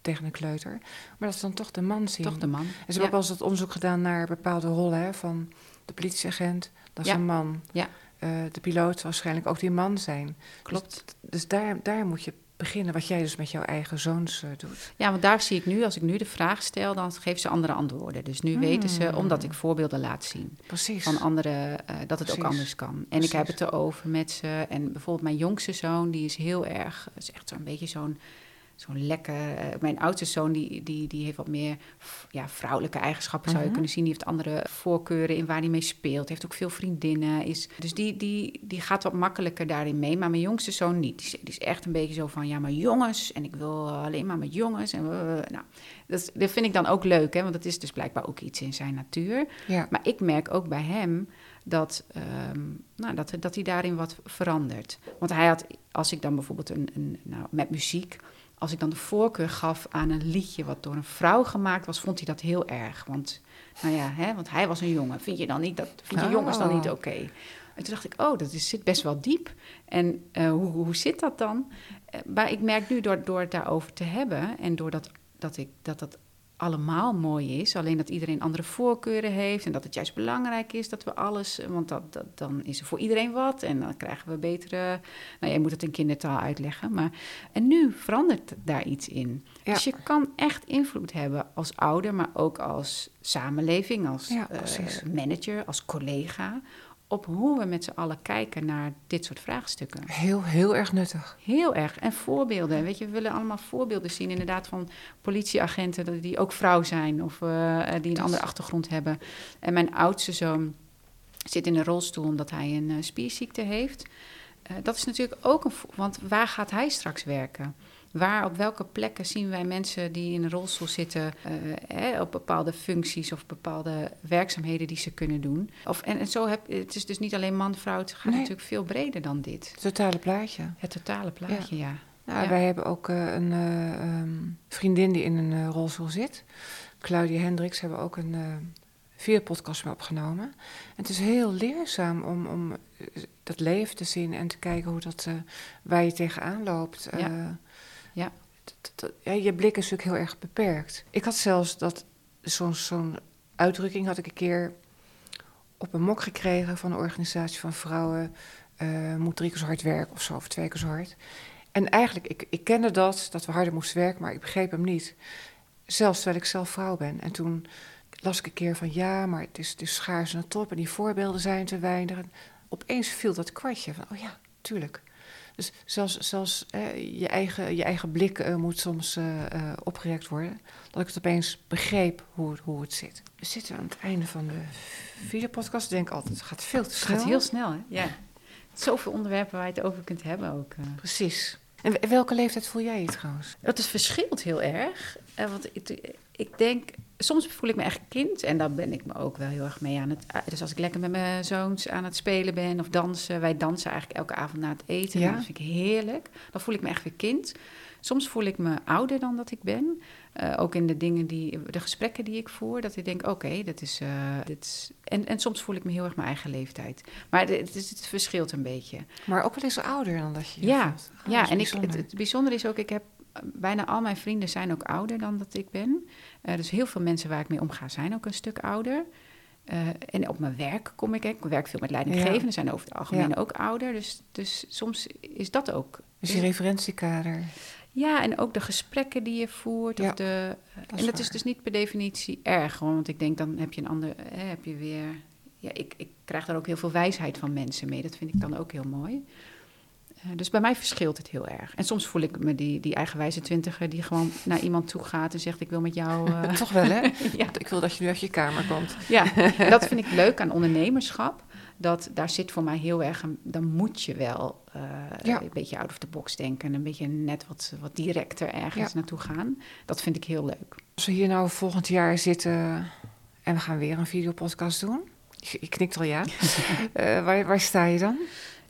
[SPEAKER 1] tegen een kleuter. Maar dat ze dan toch de man zien.
[SPEAKER 2] Toch de man.
[SPEAKER 1] En ze hebben
[SPEAKER 2] ja.
[SPEAKER 1] ook wel eens dat onderzoek gedaan naar bepaalde rollen. Hè, van de politieagent, dat is
[SPEAKER 2] Ja.
[SPEAKER 1] een man.
[SPEAKER 2] Ja.
[SPEAKER 1] Uh, de piloot zal waarschijnlijk ook die man zijn.
[SPEAKER 2] Klopt.
[SPEAKER 1] Dus, dus daar, daar moet je beginnen, wat jij dus met jouw eigen zoons uh, doet.
[SPEAKER 2] Ja, want daar zie ik nu, als ik nu de vraag stel, dan geven ze andere antwoorden. Dus nu hmm. weten ze, omdat ik voorbeelden laat zien.
[SPEAKER 1] Precies.
[SPEAKER 2] Van anderen, uh, dat het Precies. ook anders kan. En Precies. ik heb het erover met ze. En bijvoorbeeld mijn jongste zoon, die is heel erg, is echt zo'n beetje zo'n, zo'n lekker... Uh, mijn oudste zoon, die, die, die heeft wat meer ja, vrouwelijke eigenschappen, zou uh-huh. je kunnen zien. Die heeft andere voorkeuren in waar hij mee speelt. Heeft ook veel vriendinnen. Is, dus die, die, die gaat wat makkelijker daarin mee. Maar mijn jongste zoon niet. Die, die is echt een beetje zo van, ja, maar jongens. En ik wil alleen maar met jongens. En, uh, nou, dat, dat vind ik dan ook leuk, hè. Want dat is dus blijkbaar ook iets in zijn natuur.
[SPEAKER 1] Ja.
[SPEAKER 2] Maar ik merk ook bij hem dat, um, nou, dat, dat hij daarin wat verandert. Want hij had, als ik dan bijvoorbeeld een, een nou, met muziek... Als ik dan de voorkeur gaf aan een liedje wat door een vrouw gemaakt was, vond hij dat heel erg. Want, nou ja, hè, want hij was een jongen. Vind je dan niet dat? Vind je oh. jongens dan niet oké? Okay? En toen dacht ik, oh, dat is, zit best wel diep. En uh, hoe, hoe zit dat dan? Uh, maar ik merk nu door, door het daarover te hebben en doordat dat ik dat dat allemaal mooi is, alleen dat iedereen andere voorkeuren heeft en dat het juist belangrijk is dat we alles, want dat, dat, dan is er voor iedereen wat en dan krijgen we betere, nou je moet het in kindertaal uitleggen, maar en nu verandert daar iets in. Ja. Dus je kan echt invloed hebben als ouder, maar ook als samenleving, als ja, uh, manager, als collega, op hoe we met z'n allen kijken naar dit soort vraagstukken.
[SPEAKER 1] Heel, heel erg nuttig.
[SPEAKER 2] Heel erg. En voorbeelden. Weet je, we willen allemaal voorbeelden zien, inderdaad, van politieagenten die ook vrouw zijn of uh, die een dat... andere achtergrond hebben. En mijn oudste zoon zit in een rolstoel omdat hij een uh, spierziekte heeft. Uh, dat is natuurlijk ook een... Vo- want waar gaat hij straks werken? Waar, op welke plekken zien wij mensen die in een rolstoel zitten, uh, eh, op bepaalde functies of bepaalde werkzaamheden die ze kunnen doen? Of, en, en zo heb het is dus niet alleen man, vrouw, het gaat nee. natuurlijk veel breder dan dit.
[SPEAKER 1] Het totale plaatje.
[SPEAKER 2] Het totale plaatje, ja. ja.
[SPEAKER 1] Nou,
[SPEAKER 2] ja.
[SPEAKER 1] Wij hebben ook uh, een uh, um, vriendin die in een uh, rolstoel zit. Claudia Hendricks hebben ook een uh, vier podcast mee opgenomen. En het is heel leerzaam om, om uh, dat leven te zien en te kijken hoe dat, uh, waar je tegenaan loopt. Uh,
[SPEAKER 2] ja. Ja.
[SPEAKER 1] Ja, je blik is natuurlijk heel erg beperkt. Ik had zelfs dat zo'n, zo'n uitdrukking had ik een keer op een mok gekregen van een organisatie van vrouwen. Uh, moet drie keer zo hard werken of zo, of twee keer zo hard. En eigenlijk, ik, ik kende dat, dat we harder moesten werken, maar ik begreep hem niet. Zelfs terwijl ik zelf vrouw ben. En toen las ik een keer van ja, maar het is, het is schaars en top en die voorbeelden zijn te weinig. En opeens viel dat kwartje van, oh ja, tuurlijk. Dus zelfs, zelfs eh, je, eigen, je eigen blik uh, moet soms uh, uh, opgerekt worden. Dat ik het opeens begreep hoe, hoe het zit. We zitten aan het einde van de videopodcast. Ik denk altijd, het gaat veel te snel.
[SPEAKER 2] Het gaat heel snel, hè? Ja. Zoveel onderwerpen waar je het over kunt hebben ook. Uh.
[SPEAKER 1] Precies. En welke leeftijd voel jij je trouwens?
[SPEAKER 2] Het is verschilt heel erg. Uh, want ik, ik denk, soms voel ik me echt kind. En daar ben ik me ook wel heel erg mee aan het... Dus als ik lekker met mijn zoons aan het spelen ben of dansen. Wij dansen eigenlijk elke avond na het eten. Ja. Dat vind ik heerlijk. Dan voel ik me echt weer kind. Soms voel ik me ouder dan dat ik ben. Uh, ook in de dingen die, de gesprekken die ik voer. Dat ik denk, oké, okay, dat is... Uh, dit is en, en soms voel ik me heel erg mijn eigen leeftijd. Maar het, het, het verschilt een beetje.
[SPEAKER 1] Maar ook wel eens ouder dan dat je je
[SPEAKER 2] ja,
[SPEAKER 1] voelt. Oh,
[SPEAKER 2] ja, en ik, het, het bijzondere is ook, ik heb... Bijna al mijn vrienden zijn ook ouder dan dat ik ben. Uh, dus heel veel mensen waar ik mee omga zijn ook een stuk ouder. Uh, en op mijn werk kom ik... Ik werk veel met leidinggevenden, ja. zijn over het algemeen ja. ook ouder. Dus, dus soms is dat ook...
[SPEAKER 1] Dus je referentiekader...
[SPEAKER 2] Ja, en ook de gesprekken die je voert.
[SPEAKER 1] Ja,
[SPEAKER 2] of de,
[SPEAKER 1] dat
[SPEAKER 2] en dat is dus niet per definitie erg. Hoor, want ik denk, dan heb je een ander... Eh, heb je weer... Ja, ik, ik krijg daar ook heel veel wijsheid van mensen mee. Dat vind ik dan ook heel mooi. Uh, dus bij mij verschilt het heel erg. En soms voel ik me die, die eigenwijze twintiger... die gewoon naar iemand toe gaat en zegt... ik wil met jou... Uh...
[SPEAKER 1] Toch wel, hè?
[SPEAKER 2] Ja.
[SPEAKER 1] Ik wil dat je nu uit je kamer komt.
[SPEAKER 2] Ja, dat vind ik leuk aan ondernemerschap. Dat, daar zit voor mij heel erg... Een, dan moet je wel uh, ja. een beetje out of the box denken... een beetje net wat, wat directer ergens ja. naartoe gaan. Dat vind ik heel leuk.
[SPEAKER 1] Als we hier nou volgend jaar zitten... en we gaan weer een videopodcast doen... je, je knikt al ja... uh, waar, waar sta je dan?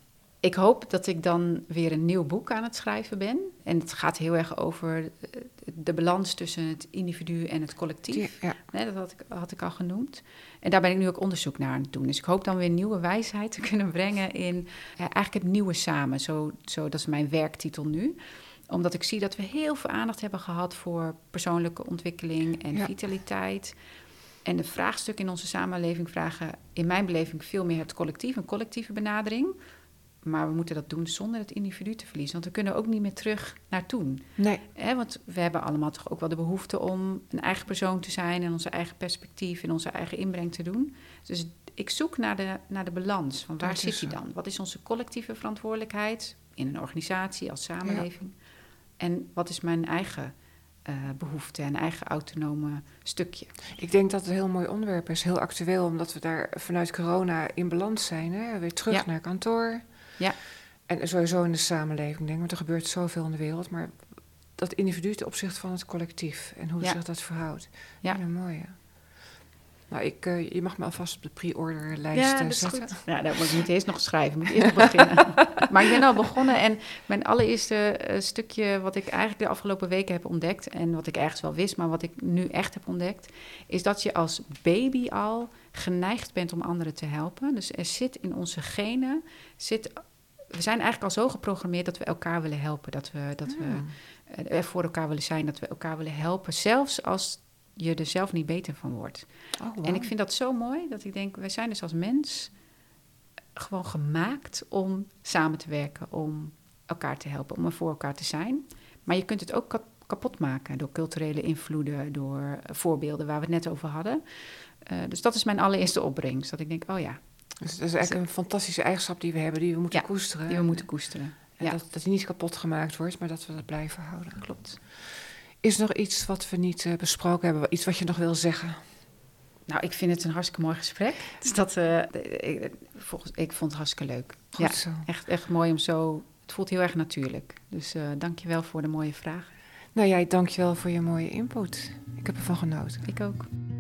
[SPEAKER 2] Ik hoop dat ik dan weer een nieuw boek aan het schrijven ben. En het gaat heel erg over de balans tussen het individu en het collectief.
[SPEAKER 1] Ja.
[SPEAKER 2] Nee, dat had ik, had ik al genoemd. En daar ben ik nu ook onderzoek naar aan het doen. Dus ik hoop dan weer nieuwe wijsheid te kunnen brengen in ja, eigenlijk het nieuwe samen. Zo, zo, dat is mijn werktitel nu. Omdat ik zie dat we heel veel aandacht hebben gehad voor persoonlijke ontwikkeling en
[SPEAKER 1] Ja.
[SPEAKER 2] vitaliteit. En de vraagstukken in onze samenleving vragen in mijn beleving veel meer het collectief, een collectieve benadering. Maar we moeten dat doen zonder het individu te verliezen. Want we kunnen ook niet meer terug naar toen.
[SPEAKER 1] Nee.
[SPEAKER 2] Hè, want we hebben allemaal toch ook wel de behoefte om een eigen persoon te zijn en onze eigen perspectief en onze eigen inbreng te doen. Dus ik zoek naar de, naar de balans. Van waar
[SPEAKER 1] Dat
[SPEAKER 2] zit
[SPEAKER 1] is
[SPEAKER 2] die
[SPEAKER 1] zo.
[SPEAKER 2] dan? Wat is onze collectieve verantwoordelijkheid in een organisatie, als samenleving? En wat is mijn eigen uh, behoefte en eigen autonome stukje?
[SPEAKER 1] Ik denk dat het een heel mooi onderwerp is. Heel actueel, omdat we daar vanuit corona in balans zijn. Hè? Weer terug
[SPEAKER 2] Ja.
[SPEAKER 1] naar kantoor.
[SPEAKER 2] Ja.
[SPEAKER 1] En sowieso in de samenleving, denk ik. Want er gebeurt zoveel in de wereld. Maar dat individu ten opzichte van het collectief. En hoe
[SPEAKER 2] Ja.
[SPEAKER 1] zich dat verhoudt.
[SPEAKER 2] Ja.
[SPEAKER 1] Hele mooie. Nou, ik, uh, je mag me alvast op de pre-order lijst
[SPEAKER 2] Ja,
[SPEAKER 1] uh,
[SPEAKER 2] dat is
[SPEAKER 1] zetten.
[SPEAKER 2] goed. Ja, dat moet ik niet eerst nog schrijven. Ik moet eerst nog beginnen. Maar ik ben al begonnen en mijn allereerste uh, stukje wat ik eigenlijk de afgelopen weken heb ontdekt en wat ik ergens wel wist, maar wat ik nu echt heb ontdekt, is dat je als baby al geneigd bent om anderen te helpen. Dus er zit in onze genen, zit, we zijn eigenlijk al zo geprogrammeerd dat we elkaar willen helpen, dat we, dat
[SPEAKER 1] Hmm.
[SPEAKER 2] we er voor elkaar willen zijn, dat we elkaar willen helpen, zelfs als je er zelf niet beter van wordt.
[SPEAKER 1] Oh, wow.
[SPEAKER 2] En ik vind dat zo mooi, dat ik denk, wij zijn dus als mens gewoon gemaakt om samen te werken, om elkaar te helpen, om er voor elkaar te zijn. Maar je kunt het ook kap- kapot maken door culturele invloeden, door uh, voorbeelden waar we het net over hadden. Uh, dus dat is mijn allereerste opbrengst, dat ik denk, oh ja.
[SPEAKER 1] Dus dat is eigenlijk een fantastische eigenschap die we hebben, die we moeten
[SPEAKER 2] Ja,
[SPEAKER 1] koesteren.
[SPEAKER 2] Die we moeten koesteren.
[SPEAKER 1] En
[SPEAKER 2] Ja.
[SPEAKER 1] dat, dat die niet kapot gemaakt wordt, maar dat we dat blijven houden.
[SPEAKER 2] Klopt.
[SPEAKER 1] Is er nog iets wat we niet uh, besproken hebben? Iets wat je nog wil zeggen?
[SPEAKER 2] Nou, ik vind het een hartstikke mooi gesprek. Dus dat, uh, ik, volgens, ik vond het hartstikke leuk.
[SPEAKER 1] Goed
[SPEAKER 2] ja,
[SPEAKER 1] zo.
[SPEAKER 2] Echt, echt mooi om zo... Het voelt heel erg natuurlijk. Dus uh, dank je wel voor de mooie vragen.
[SPEAKER 1] Nou jij, dank je wel voor je mooie input. Ik heb ervan genoten.
[SPEAKER 2] Ik ook.